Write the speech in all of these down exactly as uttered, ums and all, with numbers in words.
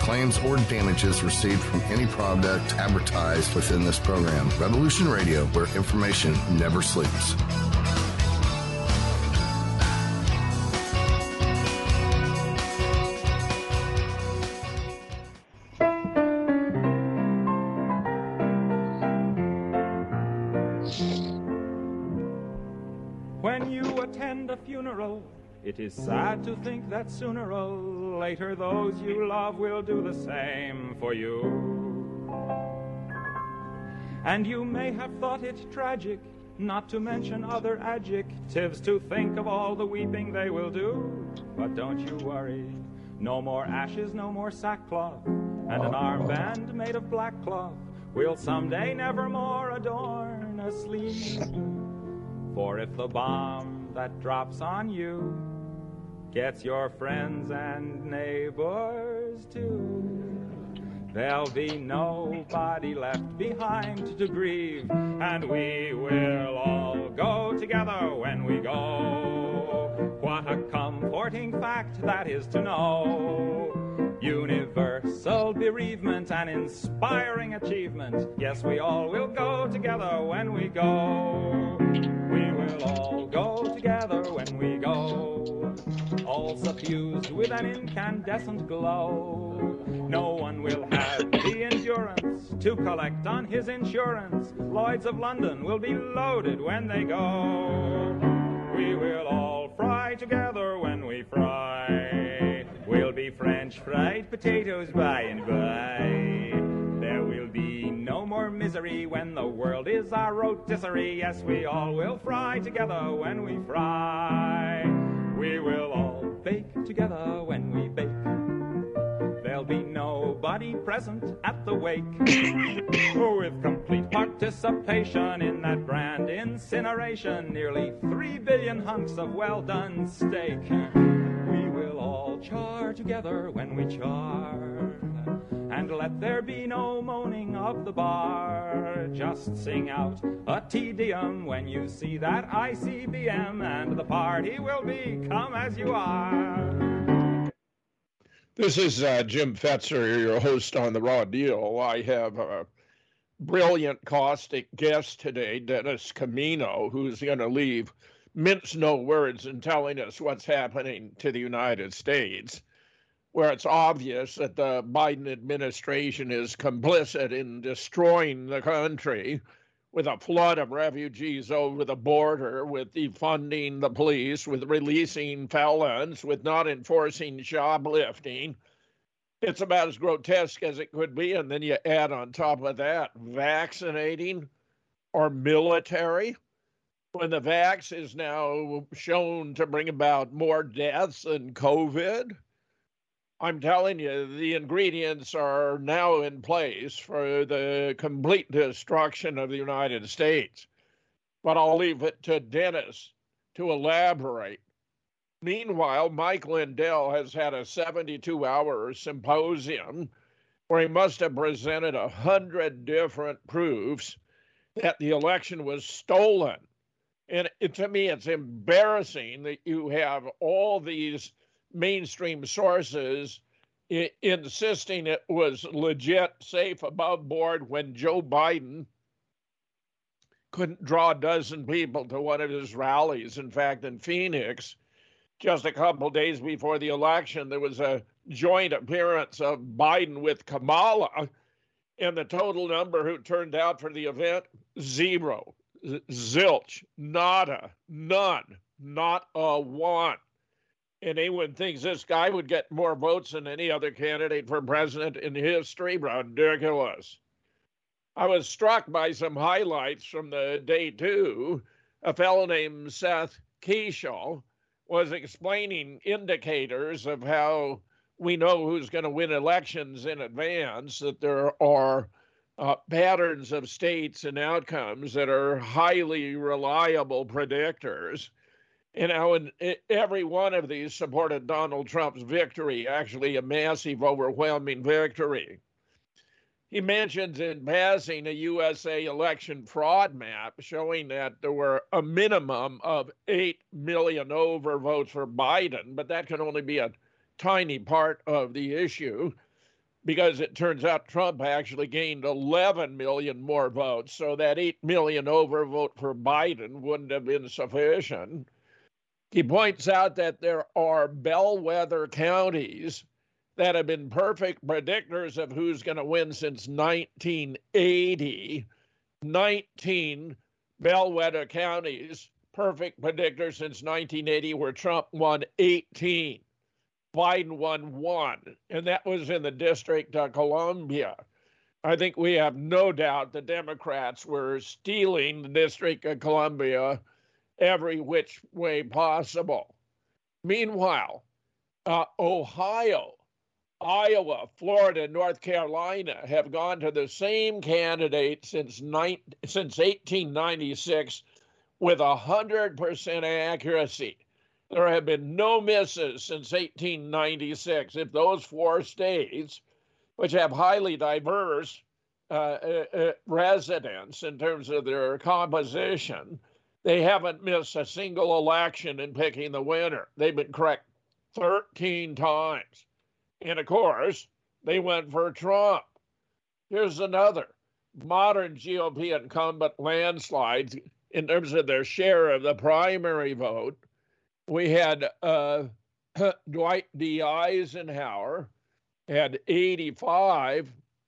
claims or damages received from any product advertised within this program. Revolution Radio, where information never sleeps. When you attend a funeral, it is sad to think that sooner or later those you love will do the same for you. And you may have thought it tragic, not to mention other adjectives, to think of all the weeping they will do. But don't you worry, no more ashes, no more sackcloth, and an armband made of black cloth will someday nevermore adorn a sleeve. For if the bomb that drops on you gets your friends and neighbors too, there'll be nobody left behind to grieve, and we will all go together when we go. What a comforting fact that is to know. Universal bereavement, an inspiring achievement. Yes, we all will go together when we go. We will all go together when we go, all suffused with an incandescent glow. No one will have the endurance to collect on his insurance. Lloyds of London will be loaded when they go. We will all fry together when we fry. We'll be French fried potatoes by and by. There will be no more misery when the world is our rotisserie. Yes, we all will fry together when we fry. We will all bake together when we bake. There'll be nobody present at the wake. With complete participation in that grand incineration, nearly three billion hunks of well-done steak. We will all char together when we char, and let there be no moaning of the bar. Just sing out a Te Deum when you see that I C B M, and the party will be come as you are. This is uh, Jim Fetzer, your host on The Raw Deal. I have a brilliant, caustic guest today, Dennis Camino, who's going to leave mince no words in telling us what's happening to the United States, where it's obvious that the Biden administration is complicit in destroying the country with a flood of refugees over the border, with defunding the police, with releasing felons, with not enforcing shoplifting. It's about as grotesque as it could be. And then you add on top of that vaccinating or military, when the vax is now shown to bring about more deaths than COVID. I'm telling you, the ingredients are now in place for the complete destruction of the United States. But I'll leave it to Dennis to elaborate. Meanwhile, Mike Lindell has had a seventy-two hour symposium where he must have presented a hundred different proofs that the election was stolen. And it, to me, it's embarrassing that you have all these mainstream sources I- insisting it was legit, safe, above board when Joe Biden couldn't draw a dozen people to one of his rallies. In fact, in Phoenix, just a couple days before the election, there was a joint appearance of Biden with Kamala, and the total number who turned out for the event, zero, zilch, nada, none, not a one. And anyone thinks this guy would get more votes than any other candidate for president in history? Ridiculous. I was struck by some highlights from the day two. A fellow named Seth Keshel was explaining indicators of how we know who's going to win elections in advance, that there are uh, patterns of states and outcomes that are highly reliable predictors. And how in every one of these supported Donald Trump's victory, actually a massive, overwhelming victory. He mentions in passing a U S A election fraud map showing that there were a minimum of eight million overvotes for Biden, but that can only be a tiny part of the issue. because it turns out Trump actually gained eleven million more votes, so that eight million overvote for Biden wouldn't have been sufficient. He points out that there are bellwether counties that have been perfect predictors of who's going to win since nineteen eighty. nineteen bellwether counties, perfect predictors since nineteen eighty, where Trump won eighteen. Biden won one, and that was in the District of Columbia. I think we have no doubt the Democrats were stealing the District of Columbia every which way possible. Meanwhile, uh, Ohio, Iowa, Florida, North Carolina have gone to the same candidate since, nine, since eighteen ninety-six with one hundred percent accuracy. There have been no misses since eighteen ninety-six. If those four states, which have highly diverse uh, uh, uh, residents in terms of their composition, they haven't missed a single election in picking the winner. They've been correct thirteen times. And of course, they went for Trump. Here's another. Modern G O P incumbent landslides in terms of their share of the primary vote. We had uh, Dwight D. Eisenhower had eighty-five,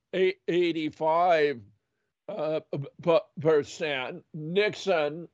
eighty-five uh, percent. Nixon,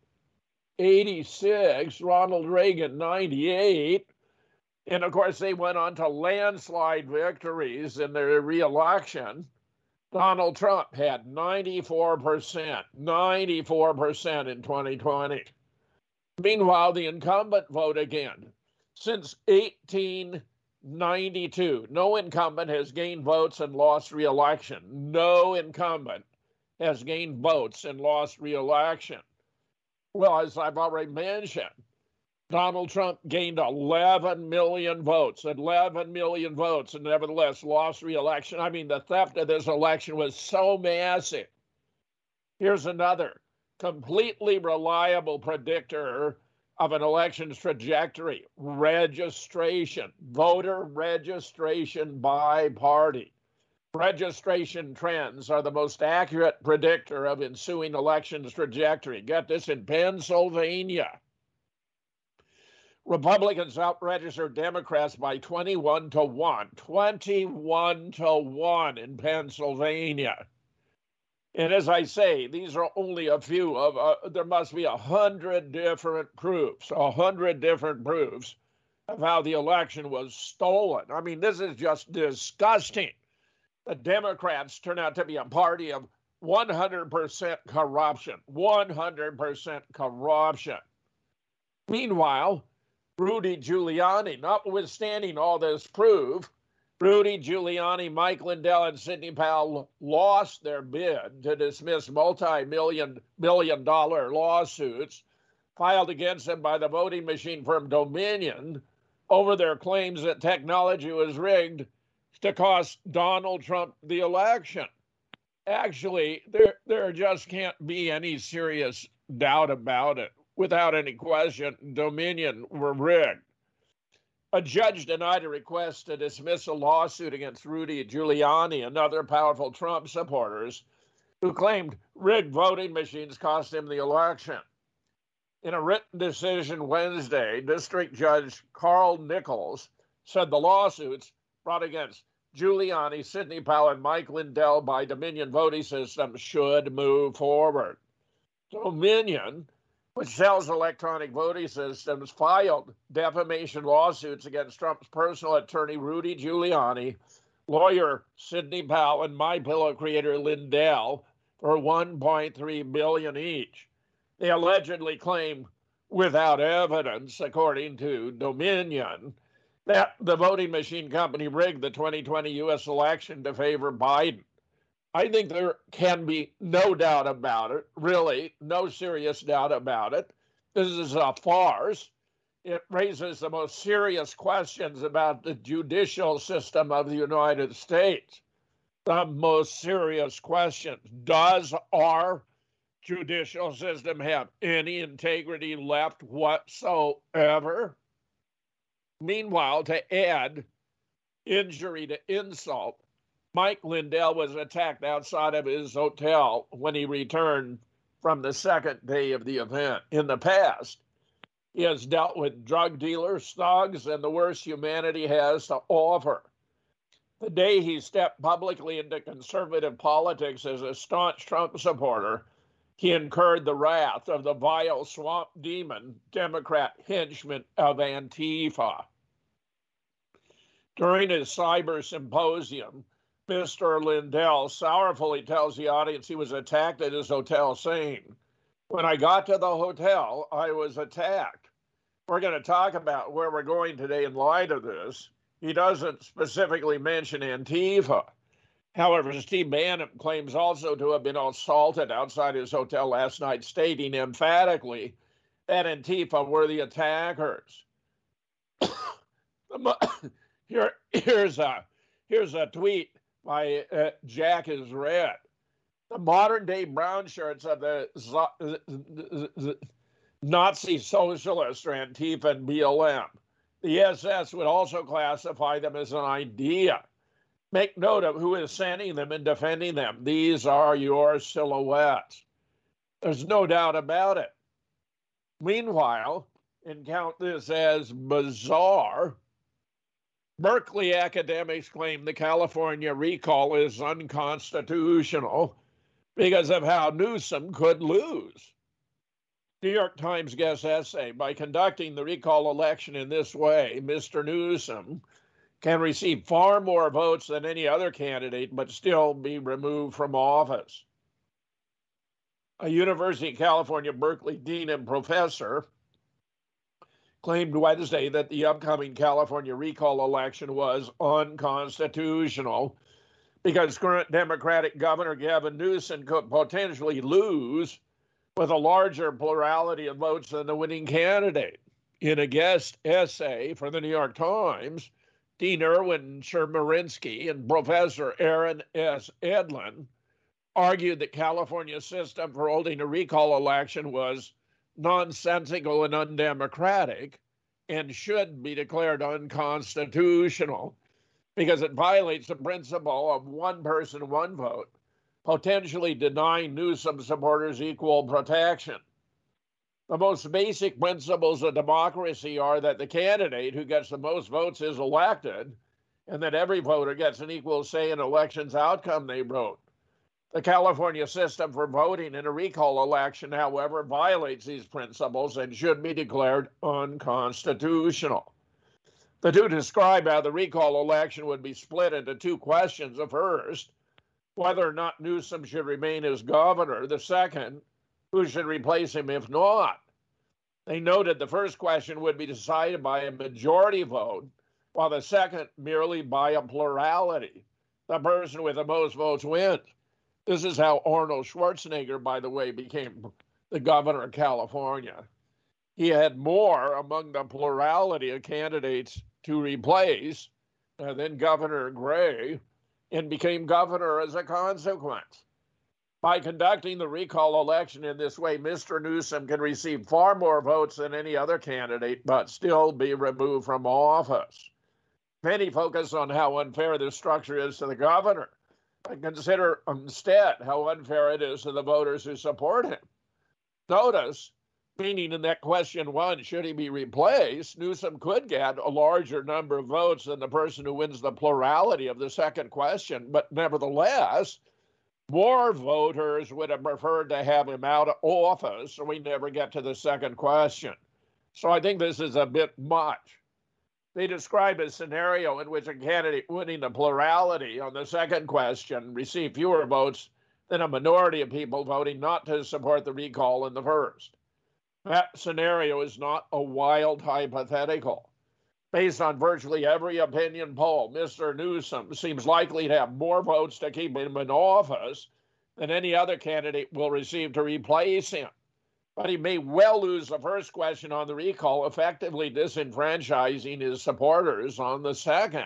eighty-six. Ronald Reagan, ninety-eight. And of course, they went on to landslide victories in their reelection. Donald Trump had ninety-four percent, ninety-four percent in twenty twenty. Meanwhile, the incumbent vote again. Since eighteen ninety-two, no incumbent has gained votes and lost re-election. No incumbent has gained votes and lost re-election. Well, as I've already mentioned, Donald Trump gained eleven million votes, eleven million votes, and nevertheless lost re-election. I mean, the theft of this election was so massive. Here's another completely reliable predictor of an election's trajectory: registration, voter registration by party. Registration trends are the most accurate predictor of ensuing election's trajectory. Get this, in Pennsylvania, Republicans out-registered Democrats by twenty-one to one. twenty-one to one in Pennsylvania. And as I say, these are only a few of, uh, there must be a hundred different proofs, a hundred different proofs of how the election was stolen. I mean, this is just disgusting. The Democrats turn out to be a party of one hundred percent corruption, one hundred percent corruption. Meanwhile, Rudy Giuliani, notwithstanding all this proof, Rudy Giuliani, Mike Lindell, and Sidney Powell lost their bid to dismiss multi-million billion dollar lawsuits filed against them by the voting machine firm Dominion over their claims that technology was rigged to cost Donald Trump the election. Actually, there, there just can't be any serious doubt about it. Without any question, Dominion were rigged. A judge denied a request to dismiss a lawsuit against Rudy Giuliani and other powerful Trump supporters who claimed rigged voting machines cost him the election. In a written decision Wednesday, District Judge Carl Nichols said the lawsuits brought against Giuliani, Sidney Powell, and Mike Lindell by Dominion Voting Systems should move forward. Dominion, which sells electronic voting systems, filed defamation lawsuits against Trump's personal attorney, Rudy Giuliani, lawyer Sidney Powell, and MyPillow creator Lindell for one point three billion dollars each. They allegedly claim, without evidence, according to Dominion, that the voting machine company rigged the twenty twenty U S election to favor Biden. I think there can be no doubt about it, really, no serious doubt about it. This is a farce. It raises the most serious questions about the judicial system of the United States. The most serious questions. Does our judicial system have any integrity left whatsoever? Meanwhile, to add injury to insult, Mike Lindell was attacked outside of his hotel when he returned from the second day of the event. In the past, he has dealt with drug dealers, thugs, and the worst humanity has to offer. The day he stepped publicly into conservative politics as a staunch Trump supporter, he incurred the wrath of the vile swamp demon, Democrat henchman of Antifa. During his cyber symposium, Mister Lindell sorrowfully tells the audience he was attacked at his hotel, saying, "When I got to the hotel, I was attacked." We're going to talk about where we're going today in light of this. He doesn't specifically mention Antifa. However, Steve Bannon claims also to have been assaulted outside his hotel last night, stating emphatically that Antifa were the attackers. Here, here's a here's a tweet by uh, Jack is Red. The modern-day brown shirts of the, the, the, the Nazi socialists are Antifa and B L M. The S S would also classify them as an idea. Make note of who is sending them and defending them. These are your silhouettes. There's no doubt about it. Meanwhile, and count this as bizarre, Berkeley academics claim the California recall is unconstitutional because of how Newsom could lose. New York Times guest essay, by conducting the recall election in this way, Mister Newsom can receive far more votes than any other candidate, but still be removed from office. A University of California, Berkeley dean and professor claimed Wednesday that the upcoming California recall election was unconstitutional because current Democratic Governor Gavin Newsom could potentially lose with a larger plurality of votes than the winning candidate. In a guest essay for the New York Times, Dean Erwin Chemerinsky and Professor Aaron S. Edlin argued that California's system for holding a recall election was nonsensical and undemocratic and should be declared unconstitutional because it violates the principle of one person, one vote, potentially denying Newsom supporters equal protection. The most basic principles of democracy are that the candidate who gets the most votes is elected and that every voter gets an equal say in elections outcome they vote. The California system for voting in a recall election, however, violates these principles and should be declared unconstitutional. The two describe how the recall election would be split into two questions. The first, whether or not Newsom should remain as governor. The second, who should replace him if not. They noted the first question would be decided by a majority vote, while the second merely by a plurality. The person with the most votes wins. This is how Arnold Schwarzenegger, by the way, became the governor of California. He had more among the plurality of candidates to replace uh, than Governor Gray, and became governor as a consequence. By conducting the recall election in this way, Mister Newsom can receive far more votes than any other candidate, but still be removed from office. Many focus on how unfair this structure is to the governor, but consider instead how unfair it is to the voters who support him. Notice, meaning in that question one, should he be replaced, Newsom could get a larger number of votes than the person who wins the plurality of the second question, but nevertheless, more voters would have preferred to have him out of office, so we never get to the second question. So I think this is a bit much. They describe a scenario in which a candidate winning the plurality on the second question received fewer votes than a minority of people voting not to support the recall in the first. That scenario is not a wild hypothetical. Based on virtually every opinion poll, Mister Newsom seems likely to have more votes to keep him in office than any other candidate will receive to replace him. But he may well lose the first question on the recall, effectively disenfranchising his supporters on the second.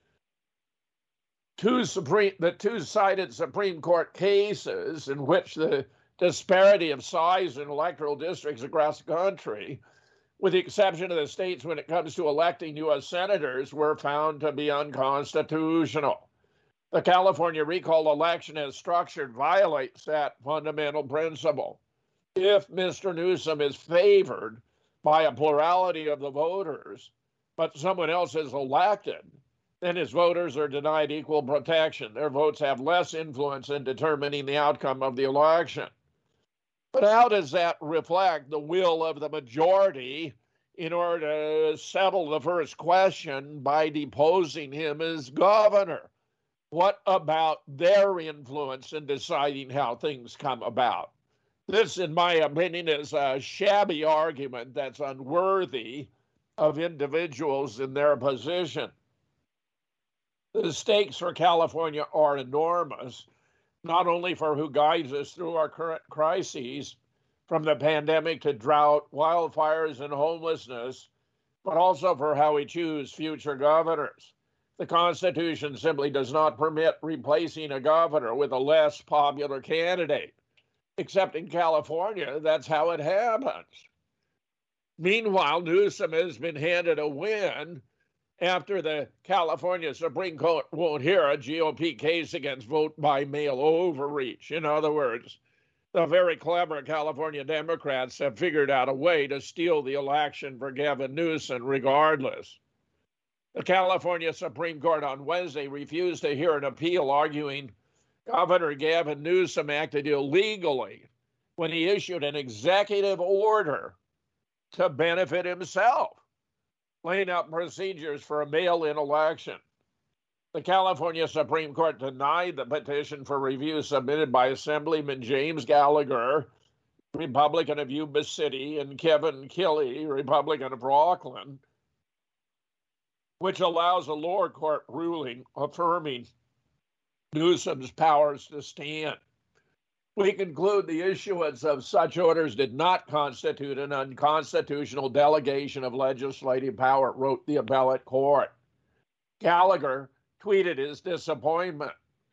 Two Supreme, the two-sided Supreme Court cases in which the disparity of size in electoral districts across the country, with the exception of the states when it comes to electing U S senators, were found to be unconstitutional. The California recall election as structured violates that fundamental principle. If Mister Newsom is favored by a plurality of the voters, but someone else is elected, then his voters are denied equal protection. Their votes have less influence in determining the outcome of the election. But how does that reflect the will of the majority in order to settle the first question by deposing him as governor? What about their influence in deciding how things come about? This, in my opinion, is a shabby argument that's unworthy of individuals in their position. The stakes for California are enormous, not only for who guides us through our current crises, from the pandemic to drought, wildfires, and homelessness, but also for how we choose future governors. The Constitution simply does not permit replacing a governor with a less popular candidate. Except in California, that's how it happens. Meanwhile, Newsom has been handed a win after the California Supreme Court won't hear a G O P case against vote-by-mail overreach. In other words, the very clever California Democrats have figured out a way to steal the election for Gavin Newsom regardless. The California Supreme Court on Wednesday refused to hear an appeal arguing Governor Gavin Newsom acted illegally when he issued an executive order to benefit himself, laying out procedures for a mail-in election. The California Supreme Court denied the petition for review submitted by Assemblyman James Gallagher, Republican of Yuba City, and Kevin Killy, Republican of Rockland, which allows a lower court ruling affirming Newsom's powers to stand. We conclude the issuance of such orders did not constitute an unconstitutional delegation of legislative power, wrote the appellate court. Gallagher tweeted his disappointment.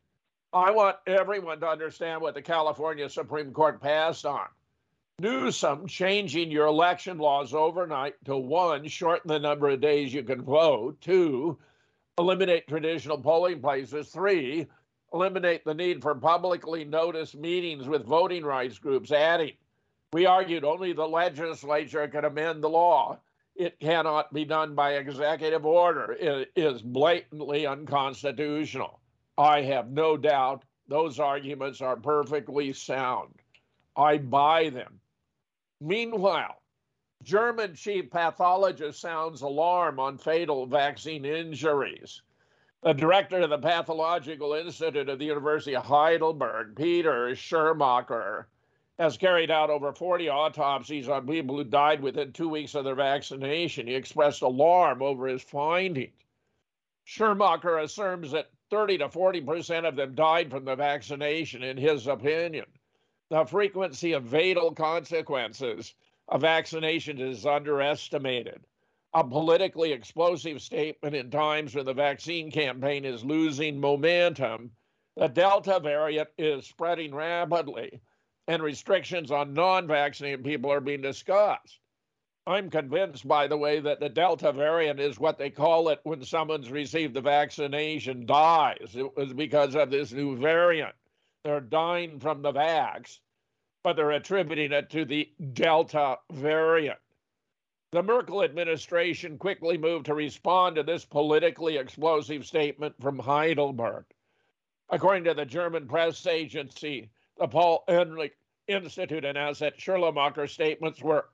I want everyone to understand what the California Supreme Court passed on. Newsom changing your election laws overnight to one, shorten the number of days you can vote, two, eliminate traditional polling places, three, eliminate the need for publicly noticed meetings with voting rights groups, adding, we argued only the legislature can amend the law. It cannot be done by executive order. It is blatantly unconstitutional. I have no doubt those arguments are perfectly sound. I buy them. Meanwhile, German chief pathologist sounds alarm on fatal vaccine injuries. The director of the Pathological Institute of the University of Heidelberg, Peter Schermacher, has carried out over forty autopsies on people who died within two weeks of their vaccination. He expressed alarm over his findings. Schermacher assumes that thirty to forty percent of them died from the vaccination, in his opinion. The frequency of fatal consequences of vaccination is underestimated. A politically explosive statement in times when the vaccine campaign is losing momentum. The Delta variant is spreading rapidly, and restrictions on non-vaccinated people are being discussed. I'm convinced, by the way, that the Delta variant is what they call it when someone's received the vaccination dies. It was because of this new variant. They're dying from the vax, but they're attributing it to the Delta variant. The Merkel administration quickly moved to respond to this politically explosive statement from Heidelberg. According to the German press agency, the Paul Ehrlich Institute announced that Schermacher's statements were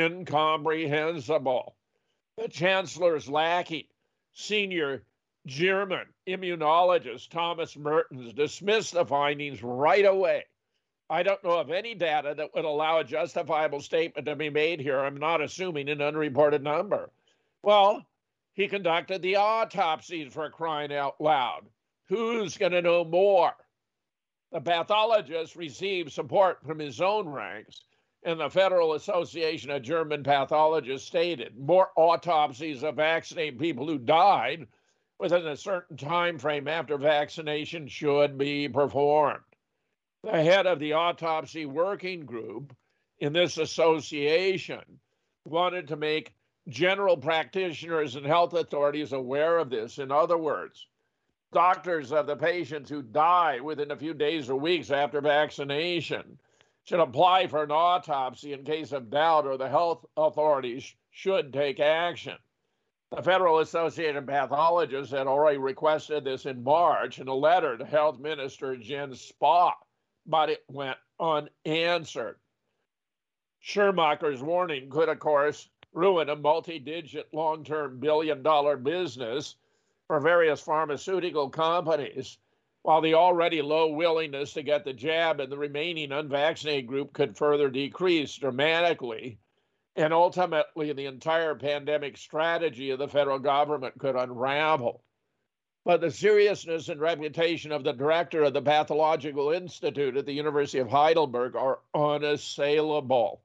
incomprehensible. The chancellor's lackey, senior German immunologist Thomas Mertens, dismissed the findings right away. I don't know of any data that would allow a justifiable statement to be made here. I'm not assuming an unreported number. Well, he conducted the autopsies, for crying out loud. Who's going to know more? The pathologist received support from his own ranks, and the Federal Association of German Pathologists stated more autopsies of vaccinated people who died within a certain time frame after vaccination should be performed. The head of the autopsy working group in this association wanted to make general practitioners and health authorities aware of this. In other words, doctors of the patients who die within a few days or weeks after vaccination should apply for an autopsy in case of doubt, or the health authorities should take action. The Federal Association of Pathologists had already requested this in March in a letter to Health Minister Jen Spahn, but it went unanswered. Schumacher's warning could, of course, ruin a multi-digit long-term billion-dollar business for various pharmaceutical companies, while the already low willingness to get the jab in the remaining unvaccinated group could further decrease dramatically, and ultimately the entire pandemic strategy of the federal government could unravel. But the seriousness and reputation of the director of the Pathological Institute at the University of Heidelberg are unassailable.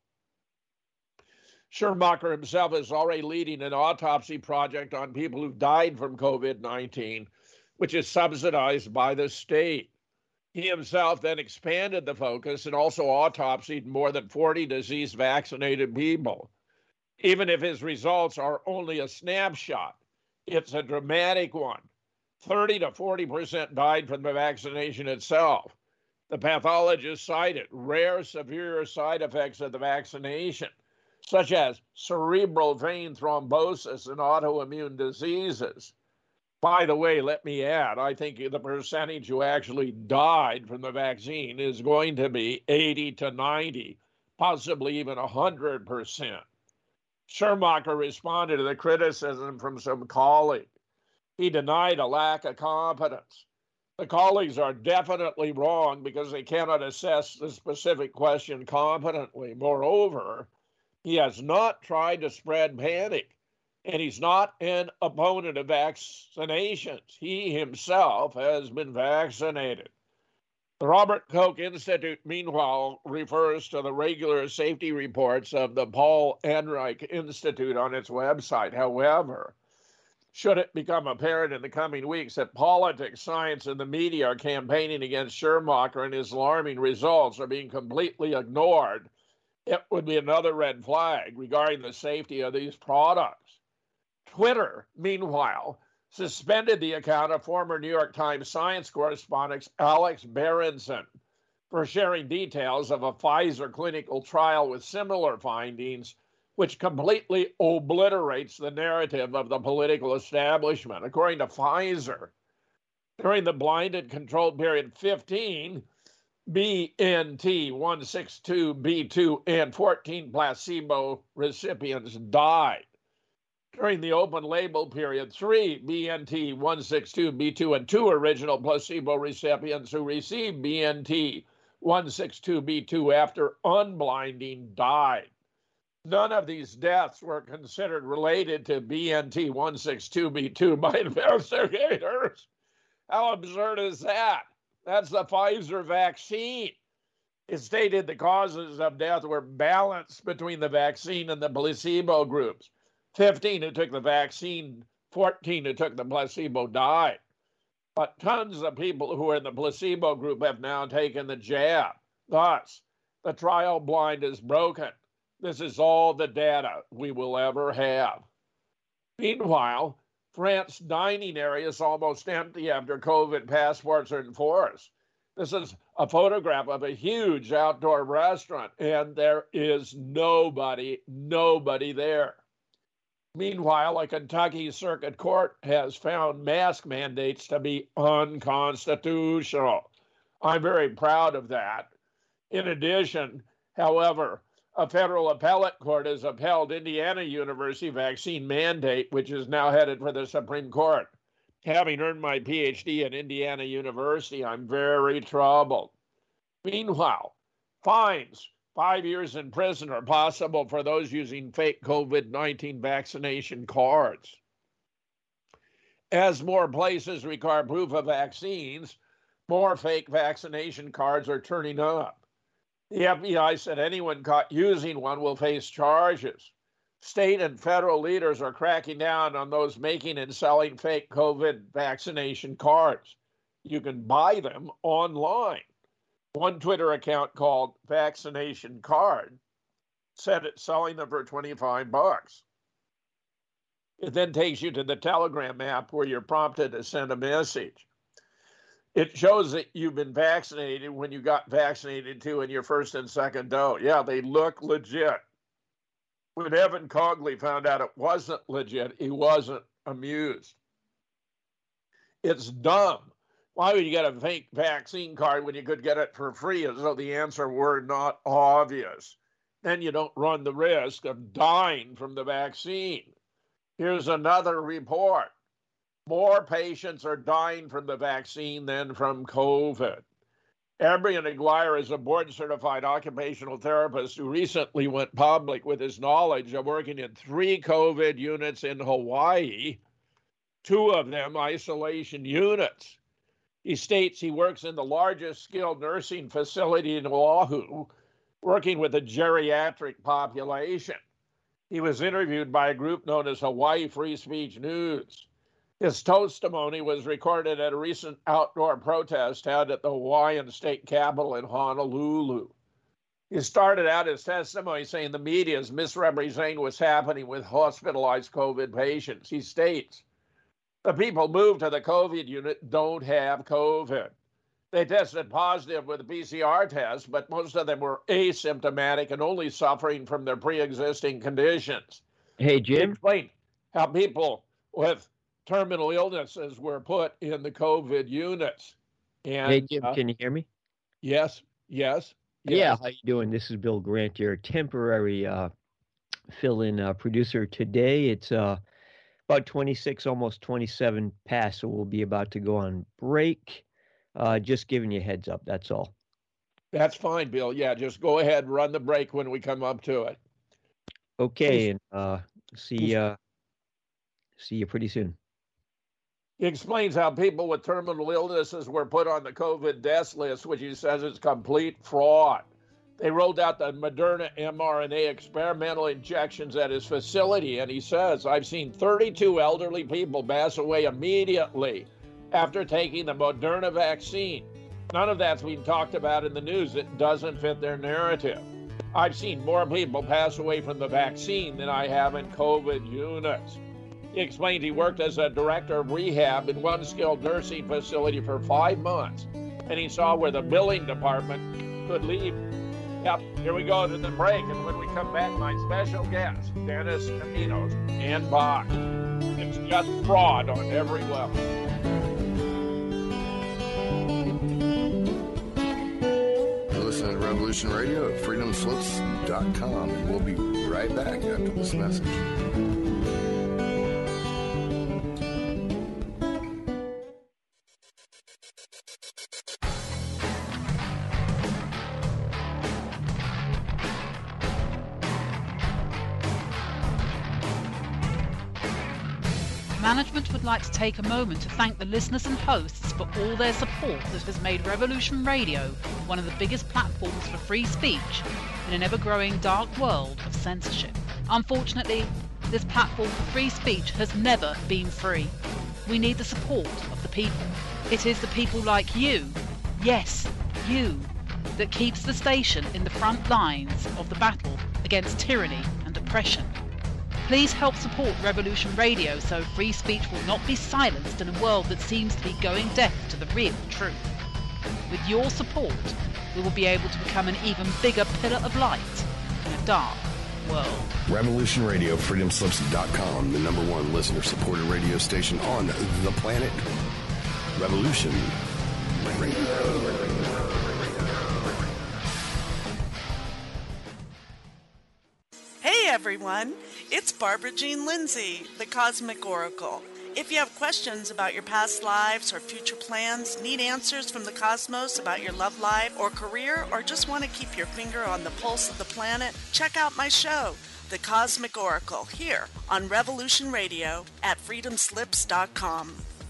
Schumacher himself is already leading an autopsy project on people who died from COVID nineteen, which is subsidized by the state. He himself then expanded the focus and also autopsied more than forty disease-vaccinated people. Even if his results are only a snapshot, it's a dramatic one. thirty to forty percent died from the vaccination itself. The pathologist cited rare severe side effects of the vaccination, such as cerebral vein thrombosis and autoimmune diseases. By the way, let me add, I think the percentage who actually died from the vaccine is going to be eighty to ninety, possibly even one hundred percent. Schumacher responded to the criticism from some colleagues. He denied a lack of competence. The colleagues are definitely wrong because they cannot assess the specific question competently. Moreover, he has not tried to spread panic, and he's not an opponent of vaccinations. He himself has been vaccinated. The Robert Koch Institute, meanwhile, refers to the regular safety reports of the Paul Ehrlich Institute on its website. However, should it become apparent in the coming weeks that politics, science, and the media are campaigning against Schumacher and his alarming results are being completely ignored, it would be another red flag regarding the safety of these products. Twitter, meanwhile, suspended the account of former New York Times science correspondent Alex Berenson for sharing details of a Pfizer clinical trial with similar findings, which completely obliterates the narrative of the political establishment. According to Pfizer, during the blinded controlled period fifteen, B N T one sixty-two B two and fourteen placebo recipients died. During the open label period, three B N T one sixty-two B two and two original placebo recipients who received B N T one sixty-two B two after unblinding died. None of these deaths were considered related to B N T one sixty-two B two by investigators. How absurd is that? That's the Pfizer vaccine. It stated the causes of death were balanced between the vaccine and the placebo groups. fifteen who took the vaccine, fourteen who took the placebo died. But tons of people who were in the placebo group have now taken the jab. Thus, the trial blind is broken. This is all the data we will ever have. Meanwhile, France's dining area is almost empty after COVID passports are enforced. This is a photograph of a huge outdoor restaurant, and there is nobody, nobody there. Meanwhile, a Kentucky Circuit Court has found mask mandates to be unconstitutional. I'm very proud of that. In addition, however, a federal appellate court has upheld Indiana University vaccine mandate, which is now headed for the Supreme Court. Having earned my P H D at Indiana University, I'm very troubled. Meanwhile, fines, five years in prison are possible for those using fake COVID nineteen vaccination cards. As more places require proof of vaccines, more fake vaccination cards are turning up. The F B I said anyone caught using one will face charges. State and federal leaders are cracking down on those making and selling fake COVID vaccination cards. You can buy them online. One Twitter account called Vaccination Card said it's selling them for twenty-five bucks. It then takes you to the Telegram app where you're prompted to send a message. It shows that you've been vaccinated when you got vaccinated too in your first and second dose. Yeah, they look legit. When Evan Cogley found out it wasn't legit, he wasn't amused. It's dumb. Why would you get a fake vaccine card when you could get it for free as though the answer were not obvious? Then you don't run the risk of dying from the vaccine. Here's another report. More patients are dying from the vaccine than from COVID. Ambrian Aguirre is a board-certified occupational therapist who recently went public with his knowledge of working in three COVID units in Hawaii, two of them isolation units. He states he works in the largest skilled nursing facility in Oahu, working with a geriatric population. He was interviewed by a group known as Hawaii Free Speech News. His testimony was recorded at a recent outdoor protest held at the Hawaiian state capitol in Honolulu. He started out his testimony saying the media is misrepresenting what's happening with hospitalized COVID patients. He states, the people moved to the COVID unit don't have COVID. They tested positive with a P C R test, but most of them were asymptomatic and only suffering from their pre-existing conditions. Hey, Jim. He explained how people with terminal illnesses were put in the COVID units. And, hey, Jim, uh, can you hear me? Yes, yes, yes. Yeah, how you doing? This is Bill Grant, your temporary uh, fill-in uh, producer today. It's uh, about twenty-six, almost twenty-seven past, so we'll be about to go on break. Uh, just giving you a heads up, that's all. That's fine, Bill. Yeah, just go ahead, run the break when we come up to it. Okay, and uh, see, uh, see you pretty soon. He explains how people with terminal illnesses were put on the COVID death list, which he says is complete fraud. They rolled out the Moderna mRNA experimental injections at his facility, and he says, I've seen thirty-two elderly people pass away immediately after taking the Moderna vaccine. None of that's being talked about in the news. It doesn't fit their narrative. I've seen more people pass away from the vaccine than I have in COVID units. He explained he worked as a director of rehab in one skilled nursing facility for five months, and he saw where the billing department could leave. Yep, here we go to the break, and when we come back, my special guest, Dennis Caminos and Bach. It's just fraud on every level. You're listening to Revolution Radio at freedom slips dot com, and we'll be right back after this message. Management would like to take a moment to thank the listeners and hosts for all their support that has made Revolution Radio one of the biggest platforms for free speech in an ever-growing dark world of censorship. Unfortunately, this platform for free speech has never been free. We need the support of the people. It is the people like you, yes, you, that keeps the station in the front lines of the battle against tyranny and oppression. Please help support Revolution Radio so free speech will not be silenced in a world that seems to be going deaf to the real truth. With your support, we will be able to become an even bigger pillar of light in a dark world. Revolution Radio, freedom slips dot com, the number one listener-supported radio station on the planet. Revolution Radio. Hey everyone, it's Barbara Jean Lindsay, the Cosmic Oracle. If you have questions about your past lives or future plans, need answers from the cosmos about your love life or career, or just want to keep your finger on the pulse of the planet, check out my show, The Cosmic Oracle, here on Revolution Radio at freedom slips dot com.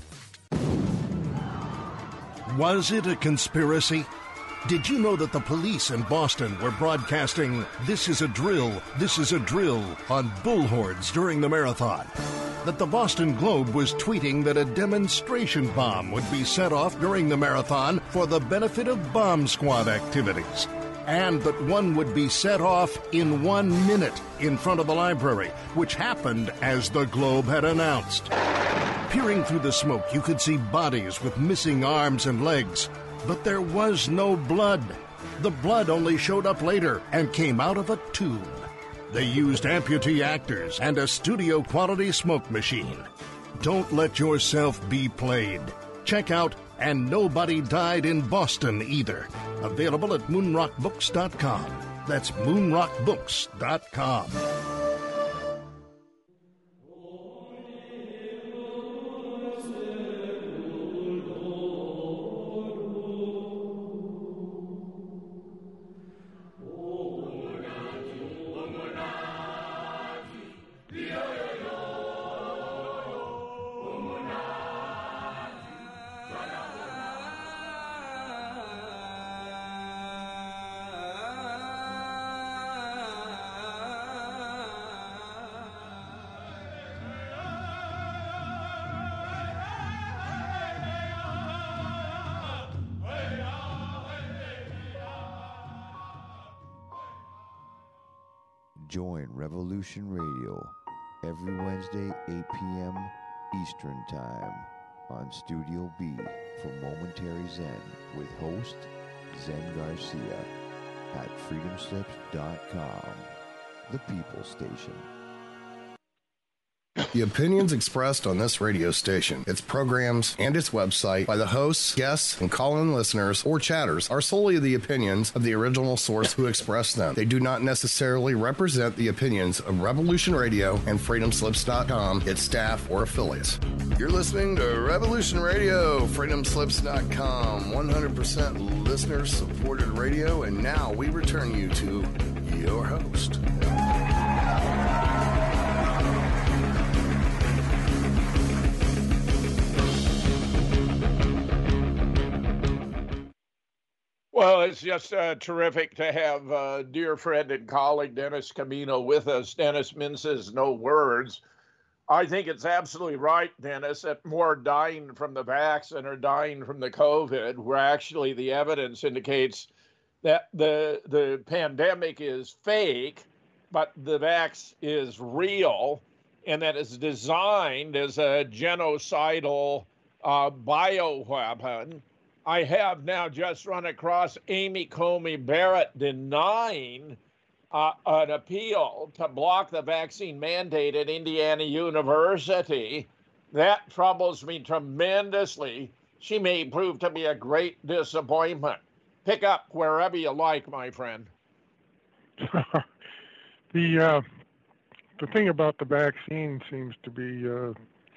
Was it a conspiracy? Did you know that the police in Boston were broadcasting, "This is a drill, this is a drill," on bullhorns during the marathon? That the Boston Globe was tweeting that a demonstration bomb would be set off during the marathon for the benefit of bomb squad activities? And that one would be set off in one minute in front of the library, which happened as the Globe had announced. Peering through the smoke, you could see bodies with missing arms and legs, but there was no blood. The blood only showed up later and came out of a tube. They used amputee actors and a studio-quality smoke machine. Don't let yourself be played. Check out And Nobody Died in Boston Either. Available at moon rock books dot com. That's moon rock books dot com. Join Revolution Radio every Wednesday, eight p.m. Eastern Time on Studio B for Momentary Zen with host Zen Garcia at freedom slips dot com, the People Station. The opinions expressed on this radio station, its programs, and its website by the hosts, guests, and call-in listeners or chatters are solely the opinions of the original source who expressed them. They do not necessarily represent the opinions of Revolution Radio and freedom slips dot com, its staff, or affiliates. You're listening to Revolution Radio, freedom slips dot com, one hundred percent listener-supported radio, and now we return you to your host. Well, it's just uh, terrific to have uh, dear friend and colleague Dennis Camino with us. Dennis minces no words. I think it's absolutely right, Dennis, that more are dying from the vax than are dying from the COVID, where actually the evidence indicates that the the pandemic is fake, but the vax is real, and that it's designed as a genocidal uh, bioweapon. I have now just run across Amy Coney Barrett denying uh, an appeal to block the vaccine mandate at Indiana University. That troubles me tremendously. She may prove to be a great disappointment. Pick up wherever you like, my friend. the uh, the thing about the vaccine seems to be uh,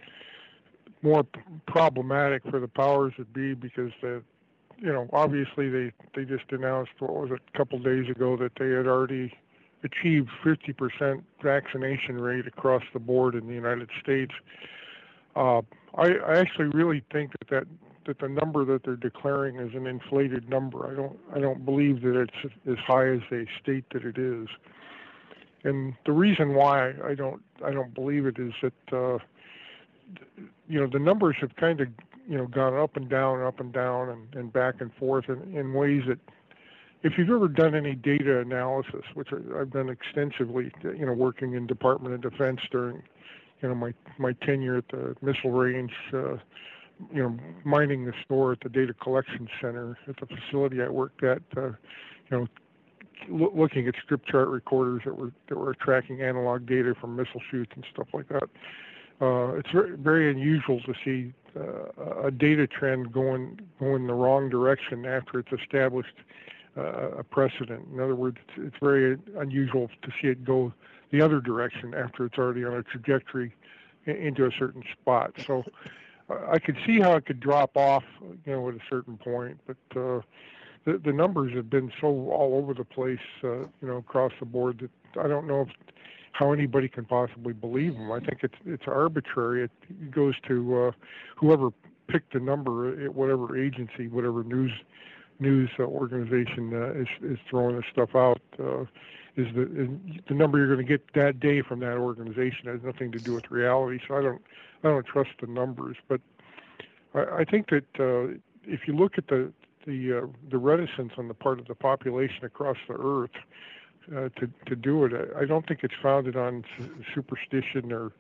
more p- problematic for the powers that be, because the, you know, obviously they, they just announced, what was it, a couple days ago, that they had already achieved fifty percent vaccination rate across the board in the United States. Uh, I, I actually really think that, that that the number that they're declaring is an inflated number. I don't I don't believe that it's as high as they state that it is. And the reason why I don't I don't believe it is that uh, you know, the numbers have kind of, you know, gone up and down, up and down, and, and back and forth in, in ways that, if you've ever done any data analysis, which I, I've done extensively, you know, working in Department of Defense during, you know, my, my tenure at the missile range, uh, you know, mining the store at the data collection center at the facility I worked at, uh, you know, lo- looking at strip chart recorders that were that were tracking analog data from missile shoots and stuff like that. Uh, it's very, very unusual to see uh, a data trend going going the wrong direction after it's established uh, a precedent. In other words, it's, it's very unusual to see it go the other direction after it's already on a trajectory in, into a certain spot. So uh, I could see how it could drop off, you know, at a certain point, but uh, the, the numbers have been so all over the place, uh, you know, across the board, that I don't know if how anybody can possibly believe them. I think it's it's arbitrary. It goes to uh, whoever picked the number at whatever agency, whatever news news uh, organization uh, is is throwing this stuff out. Uh, is the is the number you're going to get that day from that organization has nothing to do with reality. So I don't I don't trust the numbers. But I, I think that uh, if you look at the the uh, the reticence on the part of the population across the earth Uh, to to do it, I don't think it's founded on superstition or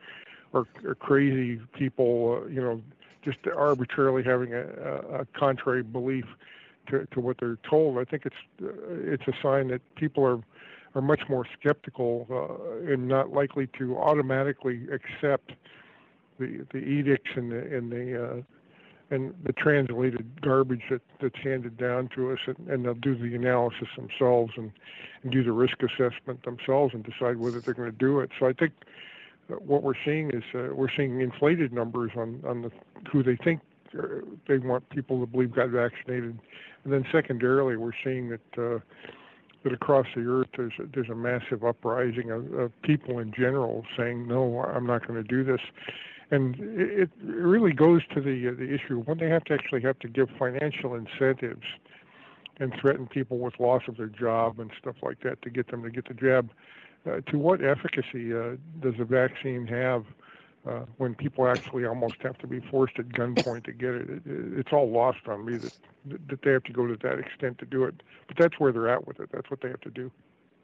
or, or crazy people, uh, you know, just arbitrarily having a, a contrary belief to, to what they're told. I think it's uh, it's a sign that people are are much more skeptical uh, and not likely to automatically accept the the edicts and the and the uh, and the translated garbage that, that's handed down to us, and, and they'll do the analysis themselves and, and do the risk assessment themselves and decide whether they're going to do it. So I think what we're seeing is uh, we're seeing inflated numbers on, on the, who they think uh, they want people to believe got vaccinated. And then secondarily, we're seeing that uh, that across the earth there's a, there's a massive uprising of, of people in general saying, no, I'm not going to do this. And it, it really goes to the uh, the issue when they have to actually have to give financial incentives and threaten people with loss of their job and stuff like that to get them to get the jab. Uh, to what efficacy uh, does a vaccine have uh, when people actually almost have to be forced at gunpoint to get it? it? It's all lost on me that that they have to go to that extent to do it. But that's where they're at with it. That's what they have to do.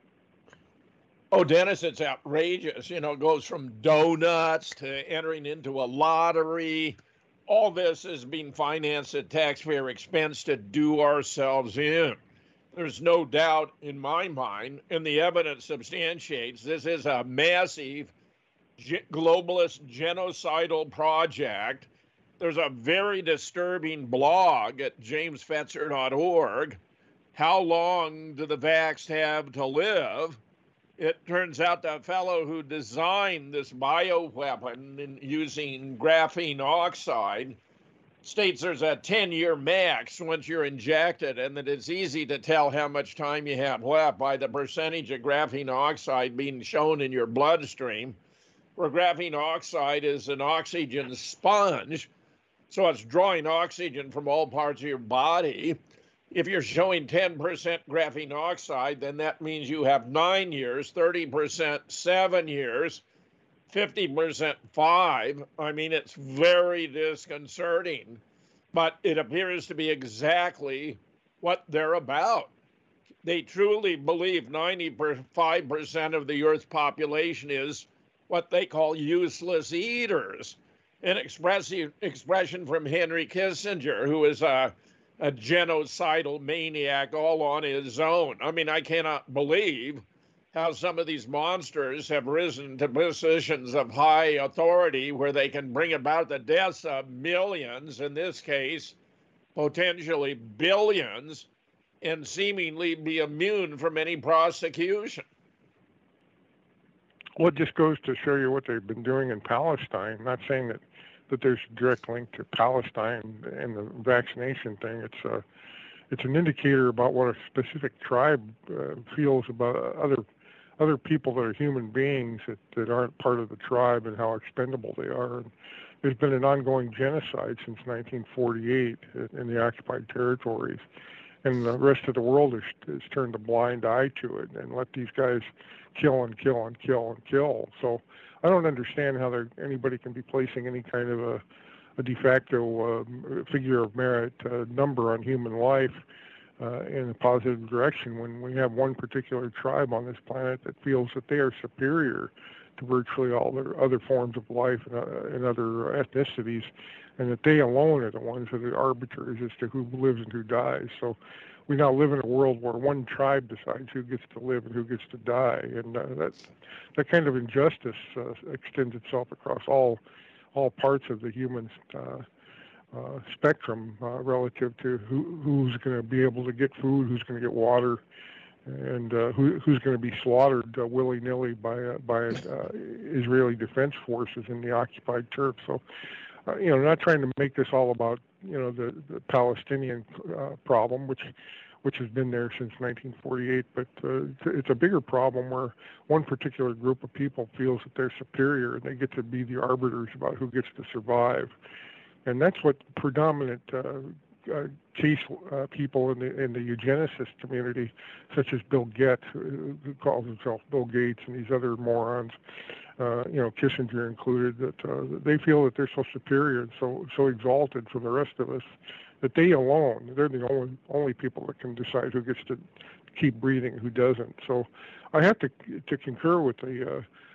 Oh, Dennis, it's outrageous. You know, it goes from donuts to entering into a lottery. All this is being financed at taxpayer expense to do ourselves in. There's no doubt in my mind, and the evidence substantiates, this is a massive globalist genocidal project. There's a very disturbing blog at james fetzer dot org. How long do the vaxxed have to live? It turns out the fellow who designed this bioweapon in using graphene oxide states there's a ten-year max once you're injected, and that it's easy to tell how much time you have left by the percentage of graphene oxide being shown in your bloodstream, where graphene oxide is an oxygen sponge, so it's drawing oxygen from all parts of your body. If you're showing ten percent graphene oxide, then that means you have nine years, thirty percent seven years, fifty percent five. I mean, it's very disconcerting, but it appears to be exactly what they're about. They truly believe ninety-five percent of the Earth's population is what they call useless eaters, an expressive expression from Henry Kissinger, who is a a genocidal maniac all on his own. I mean, I cannot believe how some of these monsters have risen to positions of high authority where they can bring about the deaths of millions, in this case, potentially billions, and seemingly be immune from any prosecution. Well, it just goes to show you what they've been doing in Palestine. I'm not saying that that there's a direct link to Palestine and the vaccination thing. It's a, it's an indicator about what a specific tribe uh, feels about other other people that are human beings that, that aren't part of the tribe and how expendable they are. And there's been an ongoing genocide since nineteen forty-eight in the occupied territories, and the rest of the world has, has turned a blind eye to it and let these guys kill and kill and kill and kill. So I don't understand how there, anybody can be placing any kind of a, a de facto uh, figure of merit uh, number on human life uh, in a positive direction when we have one particular tribe on this planet that feels that they are superior to virtually all their other forms of life and, uh, and other ethnicities, and that they alone are the ones that are arbiters as to who lives and who dies. So we now live in a world where one tribe decides who gets to live and who gets to die, and uh, that that kind of injustice uh, extends itself across all all parts of the human uh, uh, spectrum uh, relative to who, who's going to be able to get food, who's going to get water, and uh, who, who's going to be slaughtered uh, willy-nilly by uh, by uh, Israeli defense forces in the occupied turf. So, uh, you know, not trying to make this all about you know the, the Palestinian uh, problem, which which has been there since nineteen forty-eight, but uh, it's a bigger problem where one particular group of people feels that they're superior and they get to be the arbiters about who gets to survive, and that's what predominant uh, uh, case uh, people in the in the eugenicist community, such as Bill Gates, who calls himself Bill Gates, and these other morons, uh, you know, Kissinger included, that uh, they feel that they're so superior and so so exalted from the rest of us that they alone, they're the only only people that can decide who gets to keep breathing and who doesn't. So I have to to concur with the uh,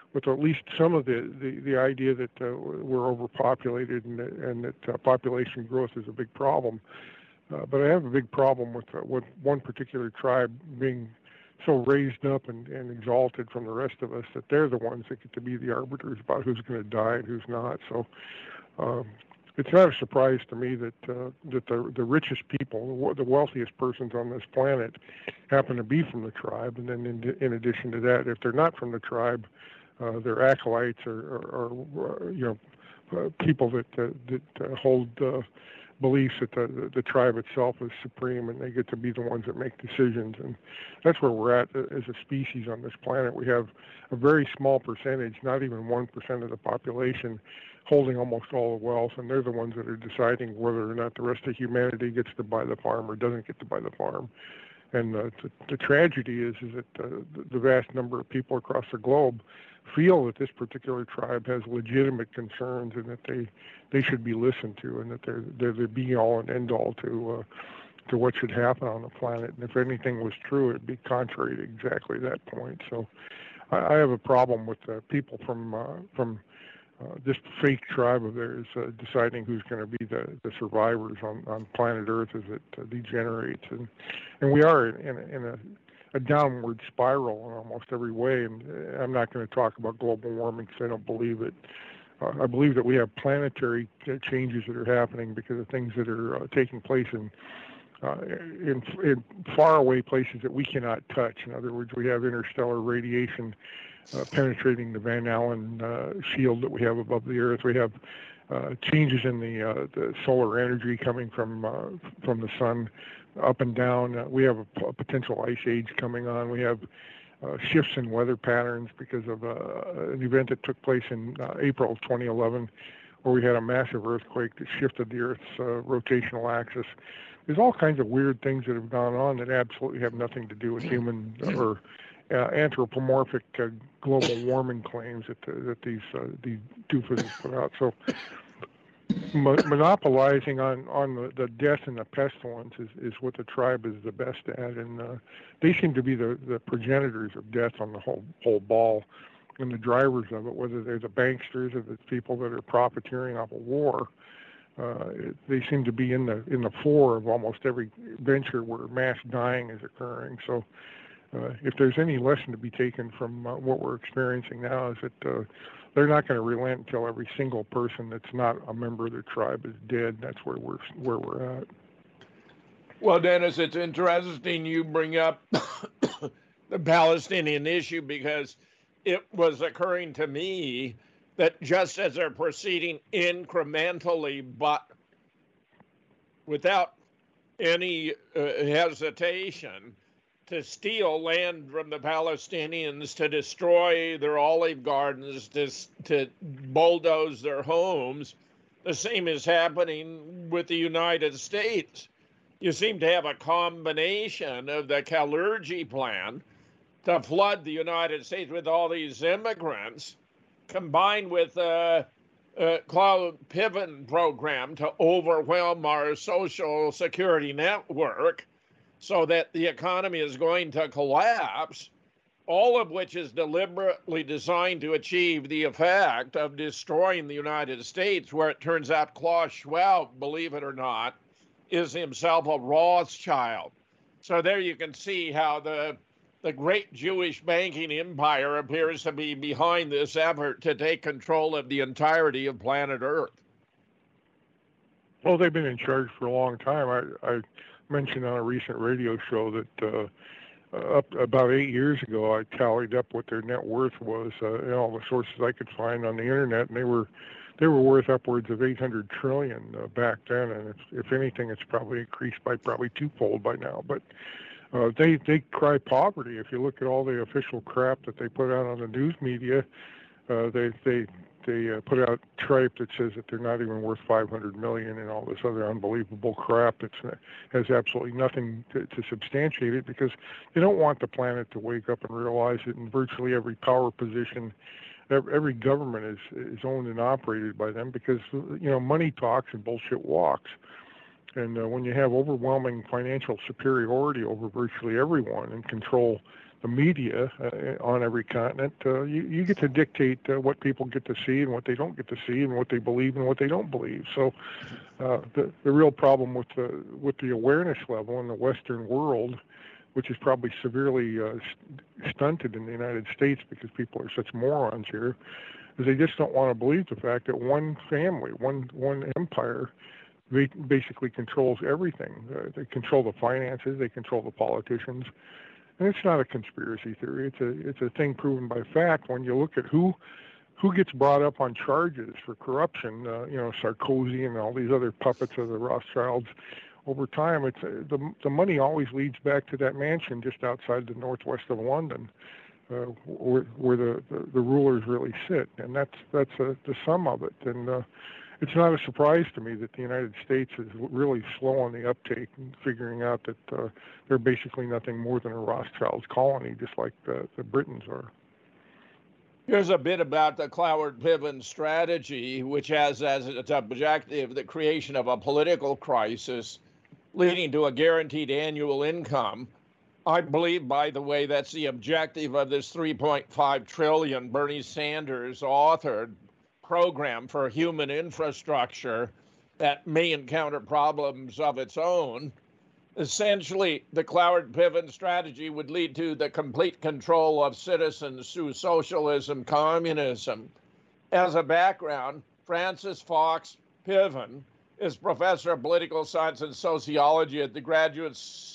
with at least some of the, the, the idea that uh, we're overpopulated and, and that uh, population growth is a big problem. Uh, but I have a big problem with, uh, with one particular tribe being so raised up and, and exalted from the rest of us that they're the ones that get to be the arbiters about who's going to die and who's not. So um, it's not a surprise to me that uh, that the the richest people, the wealthiest persons on this planet, happen to be from the tribe. And then in, in addition to that, if they're not from the tribe, uh, their acolytes or, or, or you know uh, people that uh, that uh, hold uh, beliefs that the, the tribe itself is supreme, and they get to be the ones that make decisions. And that's where we're at as a species on this planet. We have a very small percentage, not even one percent of the population, holding almost all the wealth, and they're the ones that are deciding whether or not the rest of humanity gets to buy the farm or doesn't get to buy the farm. And uh, the, the tragedy is, is that uh, the vast number of people across the globe feel that this particular tribe has legitimate concerns and that they, they should be listened to, and that they're they're the be all and end all to uh, to what should happen on the planet. And if anything was true, it'd be contrary to exactly that point. So I, I have a problem with uh, people from uh, from uh, this fake tribe of theirs uh, deciding who's going to be the, the survivors on, on planet Earth as it uh, degenerates. And and we are in, in, in a a downward spiral in almost every way. And I'm not going to talk about global warming because I don't believe it. Uh, I believe that we have planetary changes that are happening because of things that are uh, taking place in, uh, in in faraway places that we cannot touch. In other words, we have interstellar radiation uh, penetrating the Van Allen uh, shield that we have above the Earth. We have uh, changes in the uh, the solar energy coming from uh, from the sun, up and down. Uh, we have a, a potential ice age coming on. We have uh, shifts in weather patterns because of uh, an event that took place in uh, April of twenty eleven, where we had a massive earthquake that shifted the Earth's uh, rotational axis. There's all kinds of weird things that have gone on that absolutely have nothing to do with human or uh, anthropomorphic uh, global warming claims that uh, that these uh, these doofuses put out. So monopolizing on, on the, the death and the pestilence is, is what the tribe is the best at, and uh, they seem to be the, the progenitors of death on the whole whole ball, and the drivers of it, whether they're the banksters or the people that are profiteering off of war. Uh, they seem to be in the in the fore of almost every venture where mass dying is occurring. So uh, if there's any lesson to be taken from uh, what we're experiencing now, is that uh, they're not going to relent until every single person that's not a member of their tribe is dead. That's where we're where we're at. Well, Dennis, it's interesting you bring up the Palestinian issue, because it was occurring to me that just as they're proceeding incrementally, but without any uh, hesitation, to steal land from the Palestinians, to destroy their olive gardens, to, to bulldoze their homes, the same is happening with the United States. You seem to have a combination of the Kalergi plan to flood the United States with all these immigrants, combined with a uh, uh, Claude Piven program to overwhelm our social security network so that the economy is going to collapse, all of which is deliberately designed to achieve the effect of destroying the United States, where it turns out Klaus Schwab, believe it or not, is himself a Rothschild. So there you can see how the the great Jewish banking empire appears to be behind this effort to take control of the entirety of planet Earth. Well, they've been in charge for a long time. I, I mentioned on a recent radio show that uh, up about eight years ago, I tallied up what their net worth was, uh, and all the sources I could find on the internet, and they were they were worth upwards of eight hundred trillion uh, back then. And if, if anything, it's probably increased by probably twofold by now. But uh, they they cry poverty. If you look at all the official crap that they put out on the news media, uh, they they they uh, put out tripe that says that they're not even worth five hundred million and all this other unbelievable crap that uh, has absolutely nothing to, to substantiate it, because they don't want the planet to wake up and realize that in virtually every power position, every government is is owned and operated by them, because you know money talks and bullshit walks. And uh, when you have overwhelming financial superiority over virtually everyone and control the media uh, on every continent, uh, you, you get to dictate uh, what people get to see and what they don't get to see, and what they believe and what they don't believe. So uh, the the real problem with the with the awareness level in the Western world, which is probably severely uh, stunted in the United States because people are such morons here, is they just don't want to believe the fact that one family, one one empire, they basically controls everything. Uh, they control the finances, they control the politicians. And it's not a conspiracy theory. It's a it's a thing proven by fact. When you look at who who gets brought up on charges for corruption, uh, you know, Sarkozy and all these other puppets of the Rothschilds, over time, it's uh, the the money always leads back to that mansion just outside the northwest of London, uh, where, where the, the, the rulers really sit, and that's that's uh, the sum of it. And uh, it's not a surprise to me that the United States is really slow on the uptake and figuring out that uh, they're basically nothing more than a Rothschild's colony, just like the, the Britons are. Here's a bit about the Cloward-Piven strategy, which has as its objective the creation of a political crisis leading to a guaranteed annual income. I believe, by the way, that's the objective of this three point five trillion dollars Bernie Sanders authored program for human infrastructure that may encounter problems of its own. Essentially, the Cloward-Piven strategy would lead to the complete control of citizens through socialism, communism. As a background, Francis Fox Piven is professor of political science and sociology at the Graduate